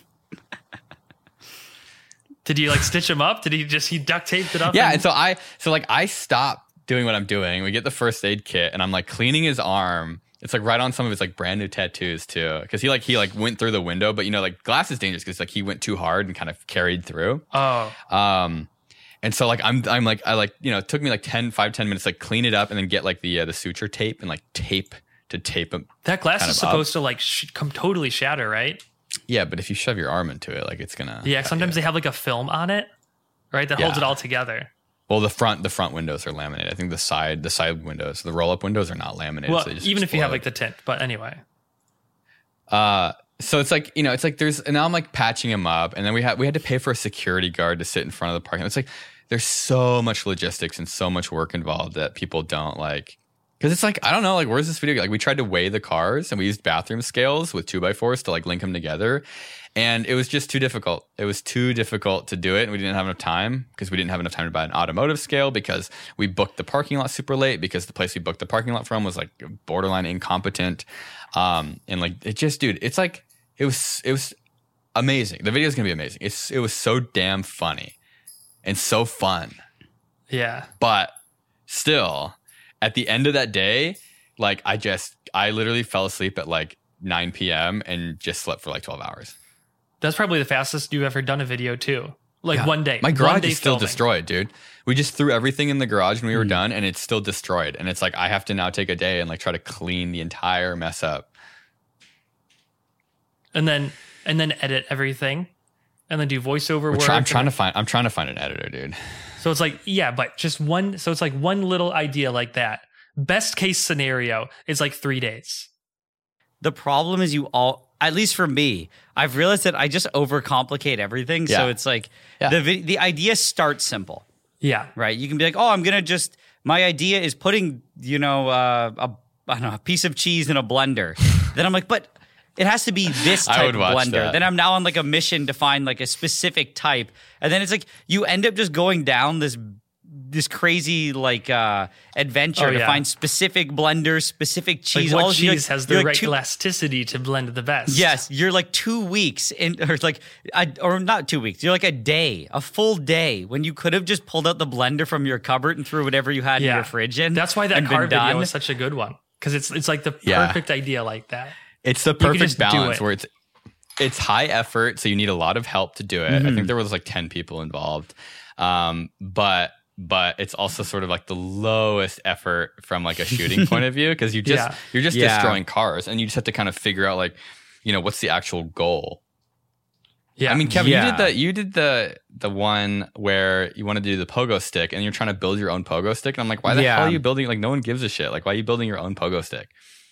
Did you like stitch him up? Did he just he duct taped it up? Yeah, and- and so I so like I stop doing what I'm doing. We get the first aid kit, and I'm like cleaning his arm. It's like right on some of his like brand new tattoos too, because he like he like went through the window, but you know like glass is dangerous because like he went too hard and kind of carried through. Oh. Um, and so like I'm I'm like I like you know it took me like ten, five, ten minutes like clean it up and then get like the uh, the suture tape and like tape to tape him. That glass kind is of up. supposed to like sh- come totally shatter, right? Yeah, but if you shove your arm into it, like it's gonna. Yeah. Sometimes they have like a film on it, right? That holds Yeah. it all together. Well, the front the front windows are laminated. I think the side the side windows, the roll up windows are not laminated. Well, so they just even if you have explode. like the tint, but anyway. Uh, so it's like you know, it's like there's and now I'm like patching him up, and then we had we had to pay for a security guard to sit in front of the parking lot. It's like there's so much logistics and so much work involved that people don't like. Because it's like I don't know, like where's this video? Like we tried to weigh the cars and we used bathroom scales with two by fours to like link them together, and it was just too difficult. It was too difficult to do it, and we didn't have enough time because we didn't have enough time to buy an automotive scale because we booked the parking lot super late because the place we booked the parking lot from was like borderline incompetent, um, and like it just, dude, it's like it was it was amazing. The video is gonna be amazing. It's it was so damn funny and so fun. Yeah. But still, at the end of that day, like I just, I literally fell asleep at like nine p.m. and just slept for like twelve hours. That's probably the fastest you've ever done a video too. Like Yeah. one day. My One garage day is still filming. destroyed, dude. We just threw everything in the garage when we were done and it's still destroyed. And it's like, I have to now take a day and like try to clean the entire mess up. And then and then edit everything. And then do voiceover We're work. try- I'm and trying to find, I'm trying to find an editor, dude. So it's like, yeah, but just one. So it's like one little idea like that. Best case scenario is like three days. The problem is you all, at least for me, I've realized that I just overcomplicate everything. So Yeah. it's like Yeah. the vi- the idea starts simple, Yeah. right? You can be like, oh, I'm gonna just my idea is putting you know uh, a I don't know a piece of cheese in a blender. Then I'm like, but it has to be this I type would of watch blender. that. Then I'm now on like a mission to find like a specific type, and then it's like you end up just going down this this crazy like uh adventure Oh, to yeah. find specific blenders, specific Like cheese. what all you're cheese like- has the you're like right two- elasticity to blend the best? Yes, you're like two weeks in, or like, a, or not two weeks. You're like a day, a full day when you could have just pulled out the blender from your cupboard and threw whatever you had in Yeah. your fridge in. That's why that and car been video done. is such a good one. Because it's it's like the Yeah. perfect idea like that. It's the can perfect just do balance it. where it's it's high effort, so you need a lot of help to do it. I Mm-hmm. think there was like ten people involved, um, but but it's also sort of like the lowest effort from like a shooting point of view because you just Yeah. you're just Yeah. destroying cars, and you just have to kind of figure out like you know what's the actual goal. Yeah. I mean, Kevin, Yeah. you did the you did the the one where you want to do the pogo stick, and you're trying to build your own pogo stick, and I'm like, why the Yeah. hell are you building? Like, no one gives a shit. Like, why are you building your own pogo stick?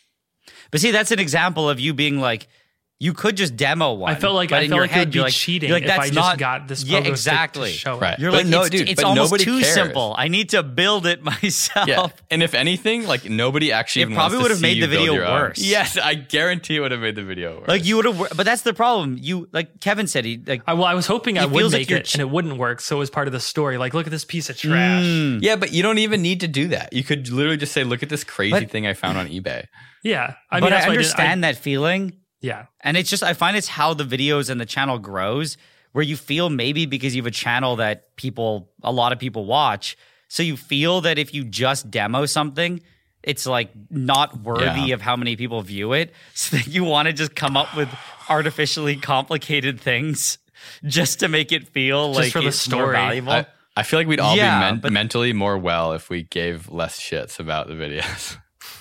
But see, that's an example of you being like, you could just demo one. I felt like but I in felt your like it head, would be you're like, cheating you're like, if that's I just not, got this yeah, pogo stick exactly. to show it. Right. You're But like, no, it's, dude, it's but almost nobody too cares. simple. I need to build it myself. Yeah, and if anything, like nobody actually It even probably wants to would have see made you the build video your own. worse. Yes, I guarantee it would have made the video worse. Like you would have, but that's the problem. You like Kevin said, he like I, well, I was hoping I It would feels like make you're it ch- and it wouldn't work. So it was part of the story. Like, look at this piece of trash. Mm. yeah, but you don't even need to do that. You could literally just say, "Look at this crazy But- thing I found on eBay." Yeah. I but mean, that's I why understand didn't- I- that feeling. Yeah. And it's just, I find it's how the videos and the channel grows, where you feel maybe because you have a channel that people, a lot of people watch. So you feel that if you just demo something, it's like not worthy Yeah. of how many people view it. So that you want to just come up with artificially complicated things just to make it feel Just like for the it's more story. valuable. I, I feel like we'd all Yeah, be men- but- mentally more well if we gave less shits about the videos.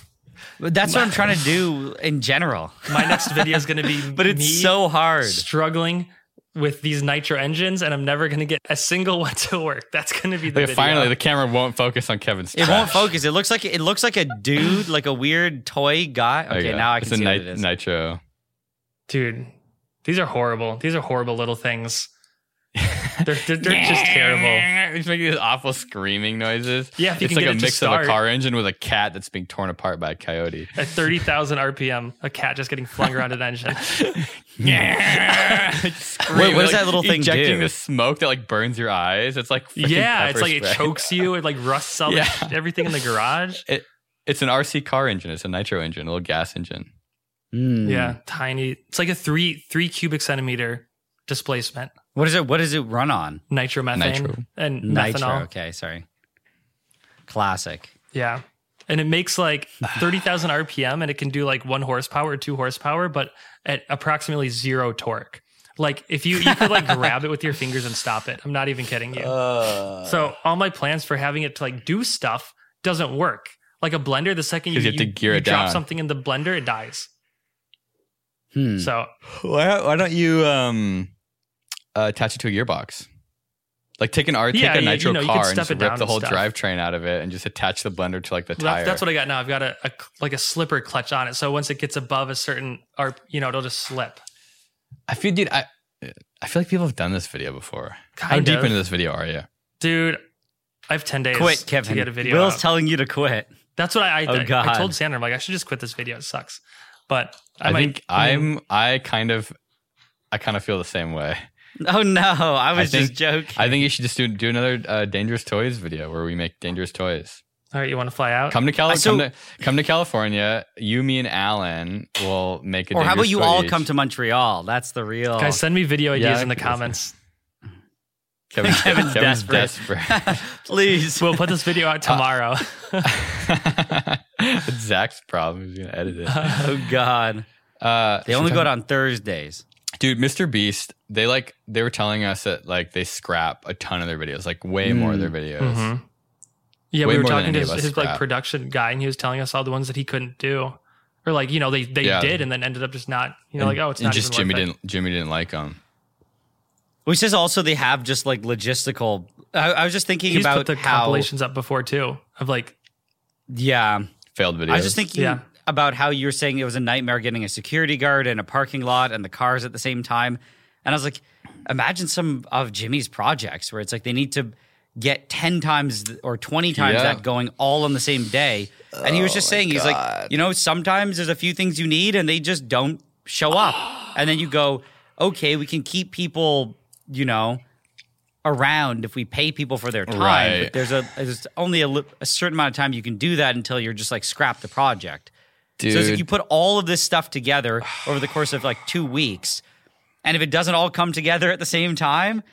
But that's what I'm trying to do in general. My next video is going to be But it's me so hard. struggling with these nitro engines, and I'm never going to get a single one to work. That's going to be the Like, video. finally, the camera won't focus on Kevin's. It trash. won't focus. It looks like it looks like a dude, like a weird toy guy. There you Okay, go. now I it's can a see nit- what it is. nitro Dude, these are horrible. These are horrible little things. They're, they're, they're just terrible. He's making these awful screaming noises. Yeah, if you it's can like get a it to mix of a start. car engine with a cat that's being torn apart by a coyote. At thirty thousand R P M, a cat just getting flung around an engine. Yeah. Wait, what does that little thing Ejecting do? the smoke that like burns your eyes. It's like freaking Yeah, pepper it's like spray. it chokes you. It like rusts all the Yeah. sh- everything in the garage. It, it's an R C car engine. It's a nitro engine, a little gas engine. Mm. Yeah, tiny. It's like a three three cubic centimeter displacement. What is it? What does it run on? Nitromethane Nitro. and Nitro. methanol. Okay, sorry. Classic. Yeah. And it makes like thirty thousand R P M and it can do like one horsepower or two horsepower, but at approximately zero torque. Like if you, you could like grab it with your fingers and stop it. I'm not even kidding you. Uh, So all my plans for having it to like do stuff doesn't work. Like a blender, the second you, 'Cause you have to you- gear you it drop down. something in the blender, it dies. Hmm. So why, why don't you um, uh, attach it to a gearbox? Like take an R, Yeah, take a you- nitro you know, you car could and step just it down rip the and whole stuff. drivetrain out of it and just attach the blender to like the that, tire. that's what I got now. I've got a, a like a slipper clutch on it. So once it gets above a certain R, you know, it'll just slip. I feel, dude. I I feel like people have done this video before. How Kind deep of. into this video are you? Dude, I have ten days Quit, Kevin. to get a video Will's out. telling you to quit. That's what I I, Oh, I, God. I told Sandra. I'm like, I should just quit this video. It sucks. But I, I, might, think I mean, I'm. I kind of. I kind of feel the same way. Oh no, I was I think- just joking. I think you should just do do another uh, Dangerous Toys video where we make dangerous toys. all right, you want to fly out? Come to Cali- Uh, so- come to come to California. You, me, and Alan will make a. or how about Dangerous you Toy all each. come to Montreal? That's the real. Guys, send me video ideas Yeah, in the listen. comments. Kevin's, Kevin's Kevin's desperate. desperate. Please. We'll put this video out tomorrow. It's Zach's problem. He's gonna edit it. Oh God. Uh, They only go out on Thursdays. Dude, Mister Beast. They like they were telling us that like they scrap a ton of their videos, like way more of their videos. Mhm. Yeah, Way we were more than talking to any of his, us his like scrap. production guy, and he was telling us all the ones that he couldn't do, or like you know they they Yeah. did and then ended up just not. You know, And- like oh, it's and not just even Jimmy worth it. didn't Jimmy didn't like them. Which is also they have just like logistical. I, I was just thinking He's about put the how. compilations up before too of like Yeah. Failed videos. I was just thinking Yeah. about how you were saying it was a nightmare getting a security guard in a parking lot and the cars at the same time. And I was like, imagine some of Jimmy's projects where it's like they need to get ten times th- or twenty times Yeah. that going all on the same day. And he was just saying, he's like, you know, sometimes there's a few things you need and they just don't show up. And then you go, okay, we can keep people, you know, around if we pay people for their time. Right. But there's a there's only a, li- a certain amount of time you can do that until you're just like scrap the project. Dude, So it's like you put all of this stuff together over the course of like two weeks, and if it doesn't all come together at the same time,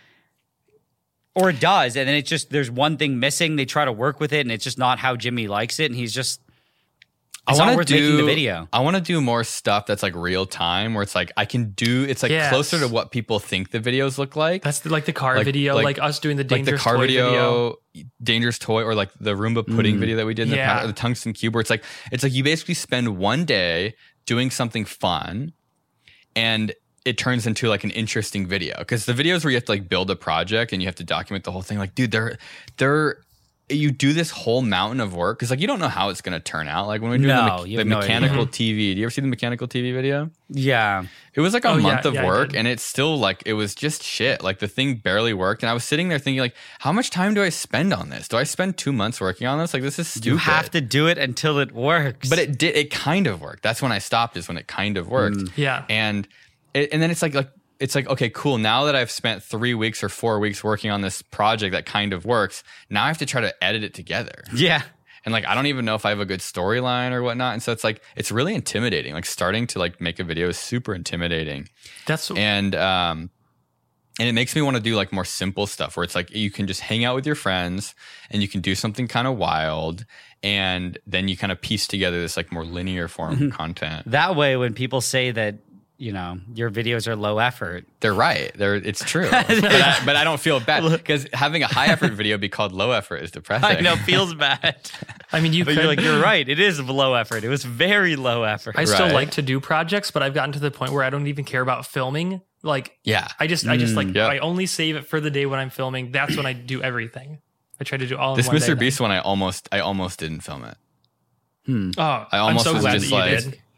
or it does, and then it's just there's one thing missing, they try to work with it, and it's just not how Jimmy likes it, and he's just I it's want not to worth do making the video. I want to do more stuff that's like real time, where it's like I can do. It's like Yes. closer to what people think the videos look like. that's the, like the car Like- video, like- like, us doing the like the dangerous car toy video, dangerous toy, or like the Roomba pudding video that we did in the Yeah. past, or the tungsten cube, where it's like it's like you basically spend one day doing something fun, and it turns into like an interesting video. Because the videos where you have to like build a project and you have to document the whole thing, like dude, they're they're you do this whole mountain of work because like you don't know how it's going to turn out. Like when we do No, the, me- you the have no idea. mechanical T V, do you ever see the mechanical T V video? Yeah, It was like a Oh, yeah, month of yeah, I work, did. and it's still like it was just shit. Like the thing barely worked, and I was sitting there thinking, like, how much time do I spend on this? Do I spend two months working on this? Like this is stupid. you have to do it until it works. But it did. It kind of worked. That's when I stopped. Is when it kind of worked. Mm. Yeah. And it, and then it's like like it's like okay, cool. Now that I've spent three weeks or four weeks working on this project that kind of works, now I have to try to edit it together. yeah, And like I don't even know if I have a good storyline or whatnot. And so it's like it's really intimidating. Like starting to like make a video is super intimidating. That's And um and it makes me want to do like more simple stuff where it's like you can just hang out with your friends and you can do something kind of wild, and then you kind of piece together this like more linear form of content. that way when people say that you know your videos are low effort, They're right. They're it's true. but, I, but I don't feel bad because having a high effort video be called low effort is depressing. I know feels bad. I mean, you But could you're like, you're right. It is low effort. It was very low effort. I still Right. like to do projects, but I've gotten to the point where I don't even care about filming. Like, Yeah. I just, I just like, yeah. I only save it for the day when I'm filming. That's when I do everything. I try to do all in This one Mister day Beast one I almost I almost didn't film it. then. Oh, I almost I'm so was glad just that you like did.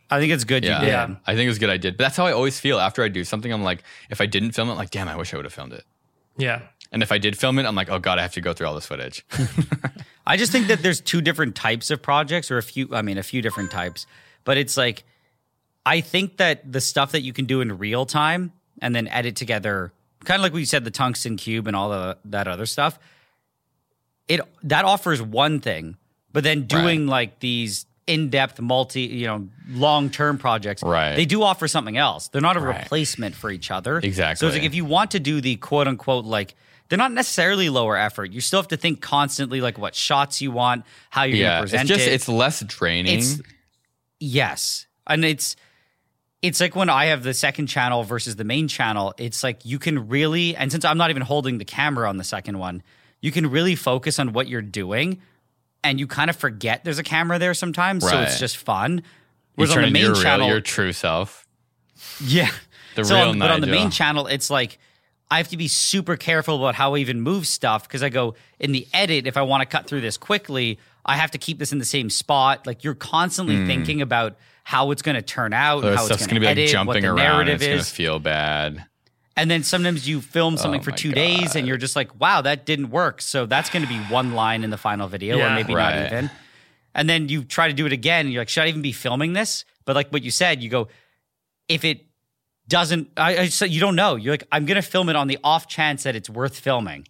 I think it's good Yeah. you did. Yeah. I think it was good I did. But that's how I always feel after I do something. I'm like, if I didn't film it, I'm like, damn, I wish I would have filmed it. Yeah. And if I did film it, I'm like, oh God, I have to go through all this footage. I just think that there's two different types of projects, or a few, I mean, a few different types. But it's like, I think that the stuff that you can do in real time and then edit together, kind of like we said, the tungsten cube and all the, that other stuff, it that offers one thing. But then doing Right. like these in-depth, multi, you know, long-term projects, Right. they do offer something else. They're not a Right. replacement for each other. Exactly. So it's like if you want to do the quote-unquote, like, they're not necessarily lower effort. You still have to think constantly, like, what shots you want, how you're Yeah. going to It's present just, it. it's less draining. It's yes, and it's it's like when I have the second channel versus the main channel. It's like you can really, and since I'm not even holding the camera on the second one, you can really focus on what you're doing, and you kind of forget there's a camera there sometimes. So it's Right. just fun. you Whereas on turn the into main your, real, channel, your true self. yeah, The so real on, but on the Nigel. main channel, it's like I have to be super careful about how I even move stuff because I go in the edit. If I want to cut through this quickly, I have to keep this in the same spot. Like you're constantly thinking about how it's going to turn out, So how stuff's it's going going to be to like edit, what jumping the around. And narrative it's going to is. feel bad. And then sometimes you film something Oh for my two days and you're just like, wow, that didn't work. So that's going to be one line in the final video, or Yeah. maybe Right. not even. And then you try to do it again and you're like, should I even be filming this? But like what you said, you go, if it doesn't, I, I so you don't know. You're like, I'm going to film it on the off chance that it's worth filming.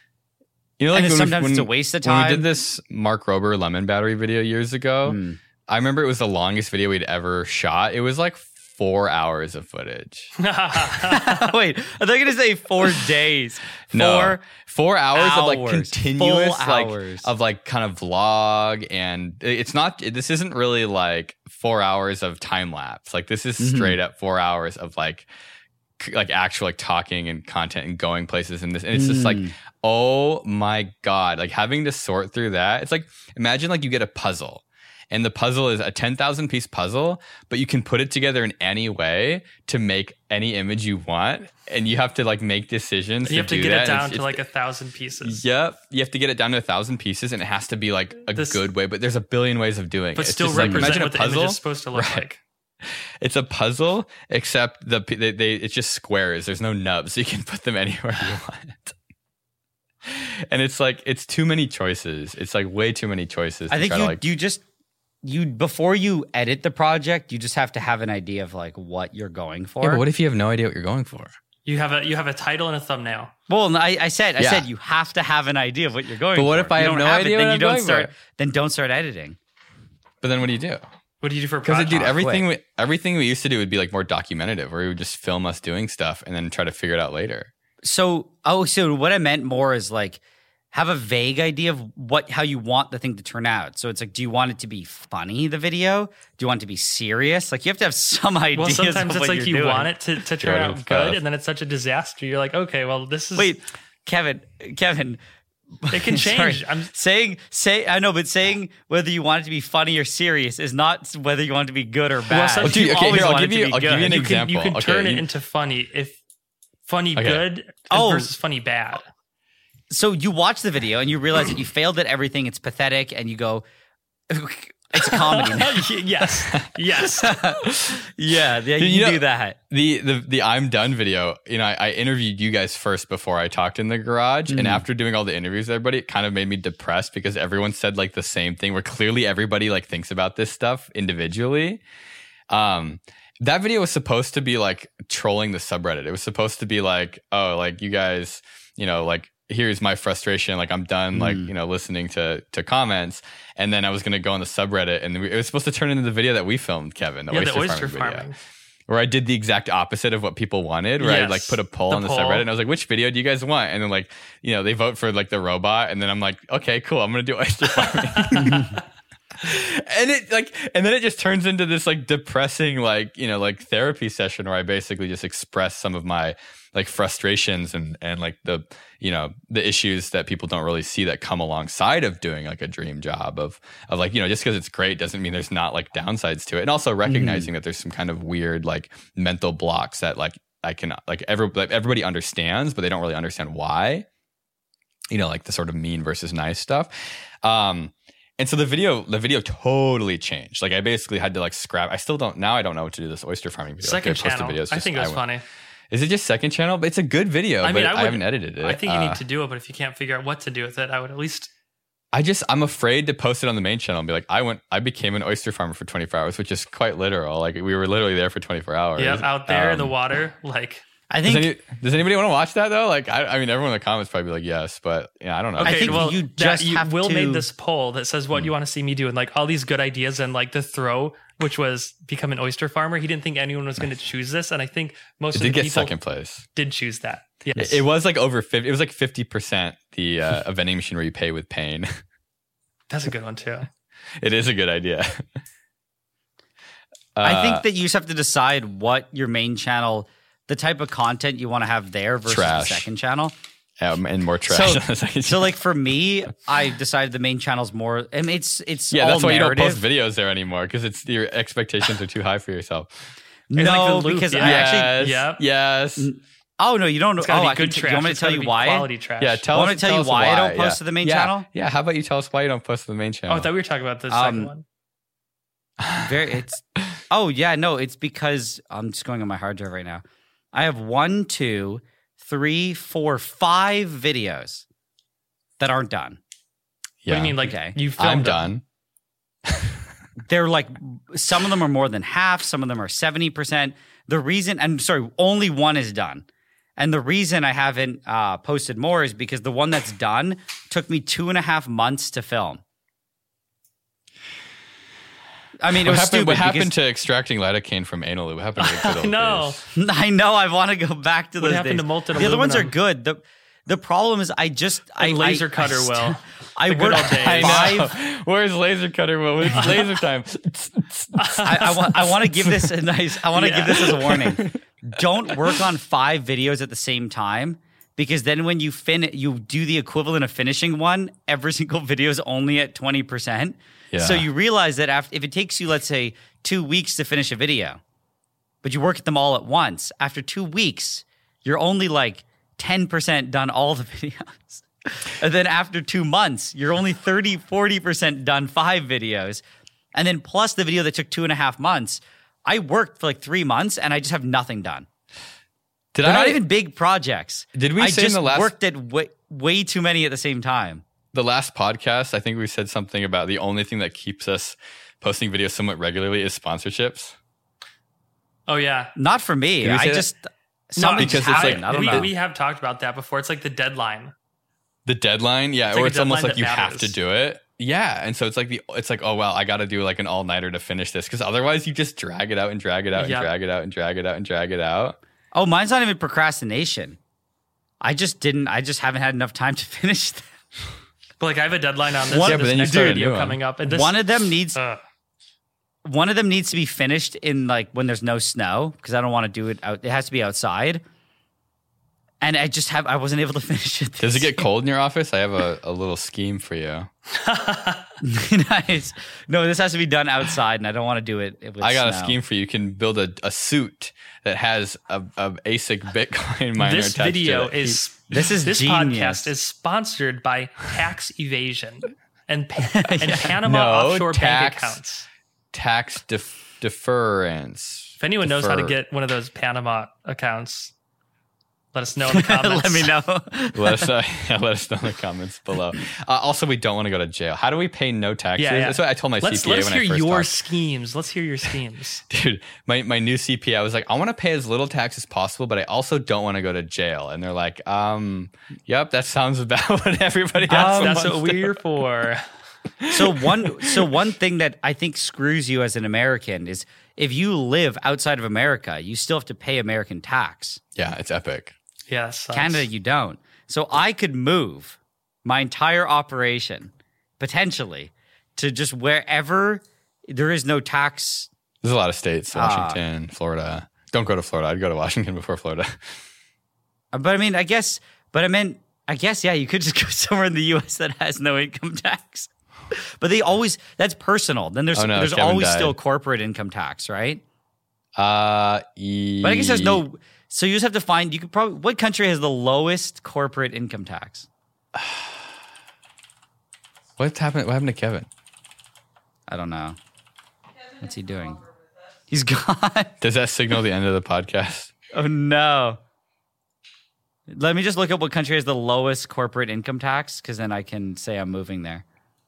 You know, like And then when we- sometimes when, it's a waste of When we time. did this Mark Rober lemon battery video years ago, Hmm. I remember it was the longest video we'd ever shot. It was like four hours of footage. Wait, I thought you were going to say four days. Four. No, four hours, of like hours. continuous, Full like hours. of like kind of vlog, and it's not. This isn't really like four hours of time lapse. Like this is Mm-hmm. straight up four hours of like c- like actual like talking and content and going places and this, and it's just like, Mm. oh my god, like having to sort through that. It's like imagine like you get a puzzle. And the puzzle is a ten thousand piece puzzle, but you can put it together in any way to make any image you want. And you have to like make decisions. You have to do get that. it And down it's- to it's- like a thousand pieces. Yep. You have to get it down to a thousand pieces and it has to be like a This- good way, but there's a billion ways of doing But it. It's still just like, represent imagine a what the puzzle. image is supposed to look Right. like. It's a puzzle, except the they, they it's just squares. There's no nubs. So you can put them anywhere you want. And it's like it's too many choices. It's like way too many choices. I to think try you to like, you just you before you edit the project, you just have to have an idea of like what you're going for. yeah, but what if you have no idea what you're going for? You have a you have a title and a thumbnail. well, I, I said I Yeah. said you have to have an idea of what you're going But for. what if I you have don't no have idea it, what then you I'm don't going start for? then don't start editing. But then what do you do? What do you do for a Because project? dude, everything quick. we, everything we used to do would be like more documentative, where we would just film us doing stuff and then try to figure it out later. So oh, so what I meant more is like have a vague idea of what how you want the thing to turn out. So it's like, do you want it to be funny, the video? Do you want it to be serious? Like you have to have some ideas. Well, sometimes of it's what like you're you doing. want it to, to turn Jordan out Puff. good, and then it's such a disaster. You're like, okay, well, this is Wait, Kevin, Kevin. It can Sorry. change. I'm saying say I know, but saying whether you want it to be funny or serious is not whether you want it to be good or bad. some- Well, dude, You okay, always here, I'll want give it to you- be I'll give good. you an you can you example. can Okay, turn it you- into funny if funny Okay. good Oh. versus funny bad. So you watch the video and you realize that you failed at everything. It's pathetic, and you go, "It's a comedy." now. yes, yes. yeah, yeah, you, you know- do that. The the the I'm done video, you know, I, I interviewed you guys first before I talked in the garage, and after doing all the interviews with everybody, it kind of made me depressed because everyone said like the same thing. Where clearly everybody like thinks about this stuff individually. Um, that video was supposed to be like trolling the subreddit. It was supposed to be like, oh, like you guys, you know, like here's my frustration. Like I'm done, like you know, listening to to comments, and then I was gonna go on the subreddit, and it was supposed to turn into the video that we filmed, Kevin, the Yeah, oyster, the oyster farming, farming. video, where I did the exact opposite of what people wanted. Where I Yes, like put a poll the on the poll. subreddit, and I was like, which video do you guys want? And then like you know they vote for like the robot, and then I'm like, okay, cool, I'm gonna do oyster farming. And it like, and then it just turns into this like depressing, like, you know, like therapy session where I basically just express some of my like frustrations and, and like the, you know, the issues that people don't really see that come alongside of doing like a dream job of, of like, you know, just because it's great doesn't mean there's not like downsides to it. And also recognizing that there's some kind of weird, like mental blocks that like I can, like every, like everybody understands, but they don't really understand why, you know, like the sort of mean versus nice stuff. Um, And so the video, the video totally changed. Like I basically had to like scrap. I still don't now. I don't know what to do this oyster farming video. Second Like, I posted channel. videos, I just- think it was went- funny. Is it just second channel? But it's a good video. I mean, but I, I, would, haven't edited it. I think you Uh, need to do it, but if you can't figure out what to do with it, I would at least. I just I'm afraid to post it on the main channel and be like, I went, I became an oyster farmer for twenty-four hours, which is quite literal. Like we were literally there for twenty-four hours. Yeah, out there in the Um, water, like. I Does, think any, does anybody want to watch that though? Like, I, I mean, everyone in the comments probably be like, yes, but yeah, I don't know. Okay, I think well, you that- just you, have Will to- made this poll that says what you want to see me do, and like all these good ideas, and like the throw, which was become an oyster farmer. He didn't think anyone was going to choose this, and I think most It of did the get people second place. did choose that. Yes, It, it was like over fifty. It was like fifty percent the uh, a vending machine where you pay with pain. that's a good one too. It is a good idea. I Uh, think that you just have to decide what your main channel, the type of content you want to have there versus Trash. the second channel. um, and more trash. So- on the second So, like for me, I decided the main channel's more. I mean, it's it's yeah, all that's why narrative. you don't post videos there anymore because it's your expectations are too high for yourself. like No, the loop, because yeah. I actually. Yep. yes. Oh no, you don't know. It's gotta Oh, be I can good t- trash. you want me to It's tell gotta you be why? Quality trash. Yeah, tell Want us. me to tell you us why I don't yeah. post to the main Yeah. channel? Yeah, how about you tell us why you don't post to the main Oh, channel? I thought we were talking about the Um, second one. Very. It's. Oh yeah, no. It's because I'm just going on my hard drive right now. I have one, two, three, four, five videos that aren't done. yeah. What do you mean? Like Okay. you filmed I'm them? done. They're like some of them are more than half, some of them are seventy percent. The reason, and sorry, only one is done. And the reason I haven't uh, posted more is because the one that's done took me two and a half months to film. I mean, it What was happened, stupid. what happened because- to extracting lidocaine from anal? What happened to the good old No. days? I know. I want to go back to What those happened days. to molten the other ones are aluminum? good. the The problem is, I just I And laser I, cutter I, will. I The good work old days. I five. know. Where's laser cutter? Will? It's laser time. I, I want I want to give this a nice. I want to Yeah. give this as a warning. Don't work on five videos at the same time, because then when you fin you do the equivalent of finishing one, every single video is only at twenty percent. Yeah. So you realize that after if it takes you, let's say, two weeks to finish a video, but you work at them all at once, after two weeks, you're only like ten percent done all the videos. And then after two months, you're only thirty, forty percent done five videos. And then plus the video that took two and a half months, I worked for like three months and I just have nothing done. Did They're I? not even big projects. Did we I say in just the last- worked at way, way too many at the same time. the last podcast, I think we said something about the only thing that keeps us posting videos somewhat regularly is sponsorships. Oh yeah. Not for me. Did we I say that? just No, something because just it's happened. like- I don't we, know. we have talked about that before. It's like the deadline. The deadline, yeah, It's or like a it's almost deadline like you that have to matters. do it. Yeah, and so it's like the it's like oh well, I got to do like an all nighter to finish this because otherwise you just drag it out and drag it out and Yep. drag it out and drag it out and drag it out. Oh, mine's not even procrastination. I just didn't. I just haven't had enough time to finish them. But like I have a deadline on this, One- Yeah, but this then you next start a video new one. coming up, and this One of them needs uh, one of them needs to be finished in like when there's no snow, because I don't want to do it out. It has to be outside. And I just have I wasn't able to finish it. Does it this get cold in your office? I have a, a little scheme for you. year. Nice. No, this has to be done outside, and I don't want to do it with I got a snow. scheme for you. You can build a, a suit that has a, a A S I C Bitcoin miner this attached video to it. is This is this genius. podcast is sponsored by tax evasion and pa- and Panama No, offshore bank tax- accounts. tax def- deference. If anyone knows how to Defer. get one of those Panama accounts, let us know in the comments. Let me know. let us know, yeah, let us know in the comments below. Uh, also, we don't want to go to jail. How do we pay no taxes? Yeah, yeah. That's what I told my Let's, C P A let's when hear I first your talked. schemes. Let's hear your schemes. Dude, my, my new C P A, I was like, I want to pay as little tax as possible, but I also don't want to go to jail. And they're like, um, yep, that sounds about what everybody else Um, That's wants what to- we're for. So one so one thing that I think screws you as an American is if you live outside of America, you still have to pay American tax. Yeah, it's epic. Yeah, that sucks. Canada, you don't. So I could move my entire operation potentially to just wherever there is no tax. There's a lot of states, Ah. Washington, Florida. Don't go to Florida. I'd go to Washington before Florida. But I mean, I guess, but I meant, I guess, yeah, you could just go somewhere in the U S that has no income tax. But they always, that's personal. Then there's Oh, no, there's Kevin always died. still corporate income tax, right? Uh, But I guess there's no, so you just have to find, you could probably, what country has the lowest corporate income tax? What's happened? What happened to Kevin? I don't know. What's he doing? He's gone. Does that signal the end of the podcast? Oh, no. Let me just look up what country has the lowest corporate income tax, because then I can say I'm moving there.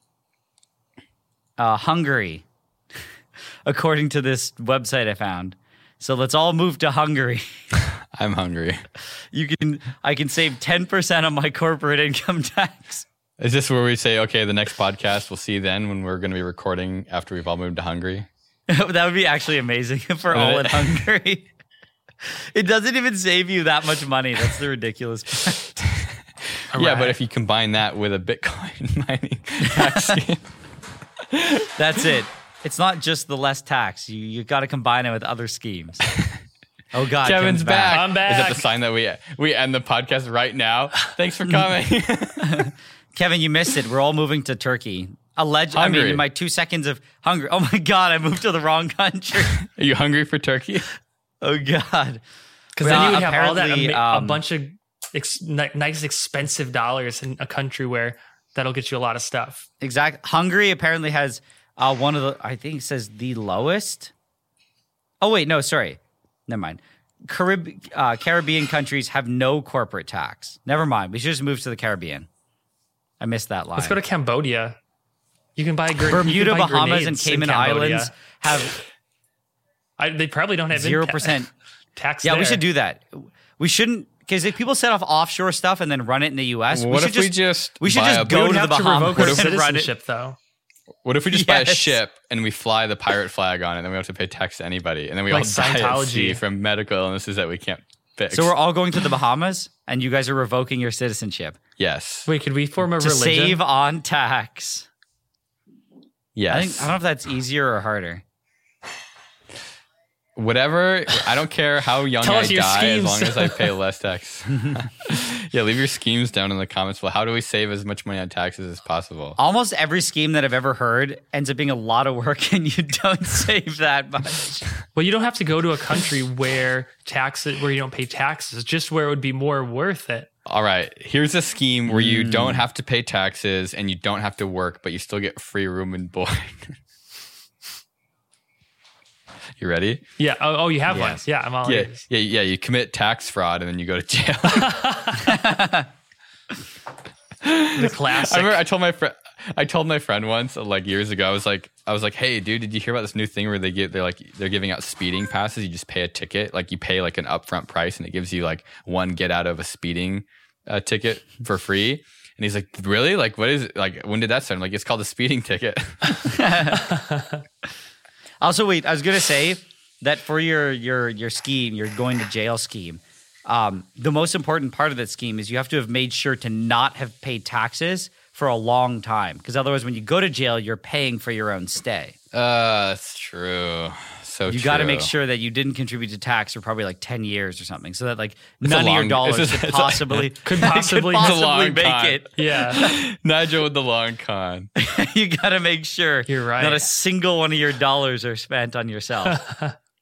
Uh, Hungary, according to this website I found. So let's all move to Hungary. I'm hungry. You can, I can save ten percent on my corporate income tax. Is this where we say, okay, the next podcast we'll see then when we're going to be recording after we've all moved to Hungary? That would be actually amazing if we're all in Hungary. It doesn't even save you that much money. That's the ridiculous part. Yeah, right. but if you combine that with a Bitcoin mining tax scheme. That's it. It's not just the less tax. You you got to combine it with other schemes. Oh God, Kevin's back. I'm Is that back. the sign that we we end the podcast right now? Thanks for coming. Kevin, you missed it. We're all moving to Turkey. Alleged. I mean, Hungary. in my two seconds of hunger. Oh my God, I moved to the wrong country. Are you hungry for turkey? Oh God. Because then Well, you would have all that apparently, ama- um, a bunch of ex- ni- nice, expensive dollars in a country where that'll get you a lot of stuff. Exact. Hungary apparently has uh, one of the. I think it says the lowest. Oh wait, no, sorry. Never mind. Carib- uh, Caribbean countries have no corporate tax. Never mind. We should just move to the Caribbean. I missed that line. Let's go to Cambodia. You can buy gr- you Bermuda, can buy Bahamas, and grenades Cayman in Cambodia. Islands have I, they probably don't have zero impa- percent. tax. Yeah, we there. should do that. We shouldn't, because if people set off offshore stuff and then run it in the U S, we What should if we just we should buy just a- go We to would the have to Bahamas revoke our and run it. citizenship, though. What if we just buy a Yes. ship and we fly the pirate flag on it, and then we don't have to pay tax to anybody, and then we Like all die at Scientology. sea from medical illnesses that we can't fix? So we're all going to the Bahamas, and you guys are revoking your citizenship yes, Wait, could we form a to religion? save on tax. yes. I think I don't know if that's easier or harder. Whatever. I don't care how young Tell I us your die, schemes. as long as I pay less tax. Yeah, leave your schemes down in the comments. Well, how do we save as much money on taxes as possible? Almost every scheme that I've ever heard ends up being a lot of work, and you don't save that much. Well, you don't have to go to a country where taxes where you don't pay taxes, just where it would be more worth it. All right, here's a scheme where you don't have to pay taxes and you don't have to work, but you still get free room and board. You ready? Yeah. Oh, oh you have one. Yes. Yeah, I'm all Yeah, ears. yeah, yeah. You commit tax fraud and then you go to jail. The classic. I remember I told my friend, I told my friend once, like years ago, I was like, I was like, hey, dude, did you hear about this new thing where they get, they're like, they're giving out speeding passes. You just pay a ticket, like you pay like an upfront price, and it gives you like one get out of a speeding uh, ticket for free. And he's like, really? Like, what is it? Like, when did that start? I'm like, it's called a speeding ticket. Also, wait, I was gonna say that for your your your scheme, your going to jail scheme, um, the most important part of that scheme is you have to have made sure to not have paid taxes for a long time, because otherwise, when you go to jail, you're paying for your own stay. Uh, that's true. So You true. got to make sure that you didn't contribute to tax for probably like ten years or something, so that like a none of your long- dollars it's a- could it's a- possibly Could possibly- could It's a possibly long make con. it. Yeah. Nigel with the long con. You got to make sure You're right. not a single one of your dollars are spent on yourself.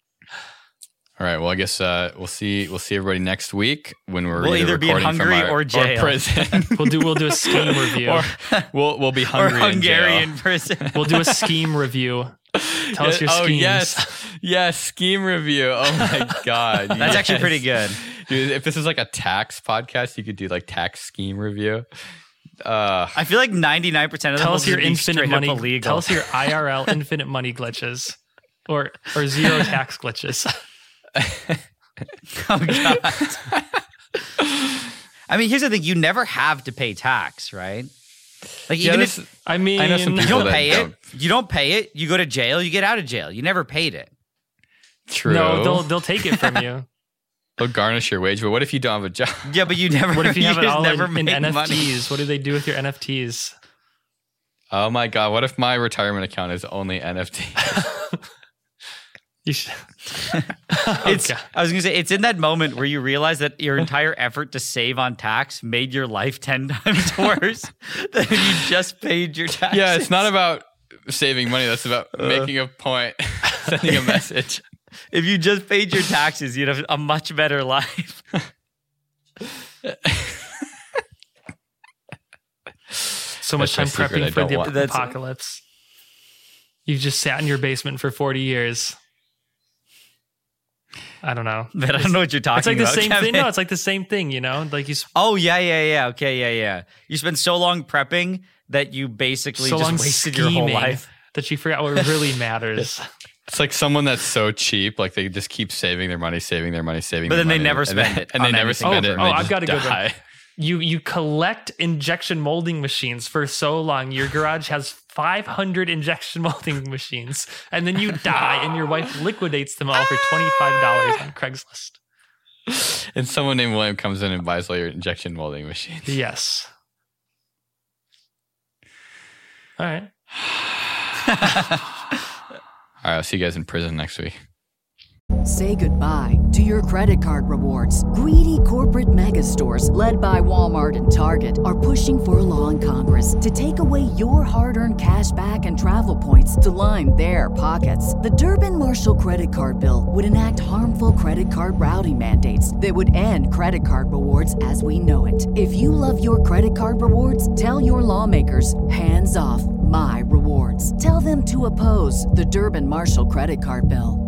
All right. Well, I guess uh, we'll see. We'll see everybody next week when we're We'll either be in recording from Hungary our- or jail. prison. We'll do we'll do a scheme review. or we'll we'll be or hungry in jail. Hungarian prison. We'll do a scheme review. Tell us your oh schemes. yes, yes, scheme review. Oh my god, That's actually yes. pretty good. Dude, if this is like a tax podcast, you could do like tax scheme review. Uh, I feel like ninety-nine percent of them Tell will us your just be infinite straight money. up illegal. Tell us your I R L infinite money glitches, or or zero tax glitches. Oh, God. I mean, here's the thing. You never have to pay tax, right? Like, yeah, even this- if I mean, I know some you people don't that pay don't. it, you don't pay it, you go to jail, you get out of jail. You never paid it. true. no, they'll they'll take it from you. They'll garnish your wage. But what if you don't have a job? Yeah, but you never. What if you have it just all never in, in make N F money. Ts? What do they do with your N F Ts? Oh my god, what if my retirement account is only N F T? You should. It's. Okay. I was gonna say it's in that moment where you realize that your entire effort to save on tax made your life ten times worse than if you just paid your taxes. Yeah, it's not about saving money. That's about making a point, sending a message. If you just paid your taxes, you'd have a much better life. So much That's my time secret. I prepping for don't the want- That's- apocalypse. You've just sat in your basement for forty years. I don't know. But I don't know what you're talking It's like about. the same Kevin. thing. No, it's like the same thing, you know? Like you s- Oh, yeah, yeah, yeah. Okay, yeah, yeah. You spend so long prepping that you basically so just long wasted your whole scheming life. that you forgot what really matters. It's like someone that's so cheap, like they just keep saving their money, saving their money, saving But their then they money, never and spend then- it and they on never anything spend ever. it. And Oh, they I've just got a good one. die. You you collect injection molding machines for so long. Your garage has five hundred injection molding machines, and then you die, and your wife liquidates them all for twenty-five dollars on Craigslist. And someone named William comes in and buys all your injection molding machines. Yes. All right. All right, I'll see you guys in prison next week. Say goodbye to your credit card rewards. Greedy corporate mega stores, led by Walmart and Target, are pushing for a law in Congress to take away your hard-earned cash back and travel points to line their pockets. The Durbin-Marshall credit card bill would enact harmful credit card routing mandates that would end credit card rewards as we know it. If you love your credit card rewards, tell your lawmakers, hands off my rewards. Tell them to oppose the Durbin-Marshall credit card bill.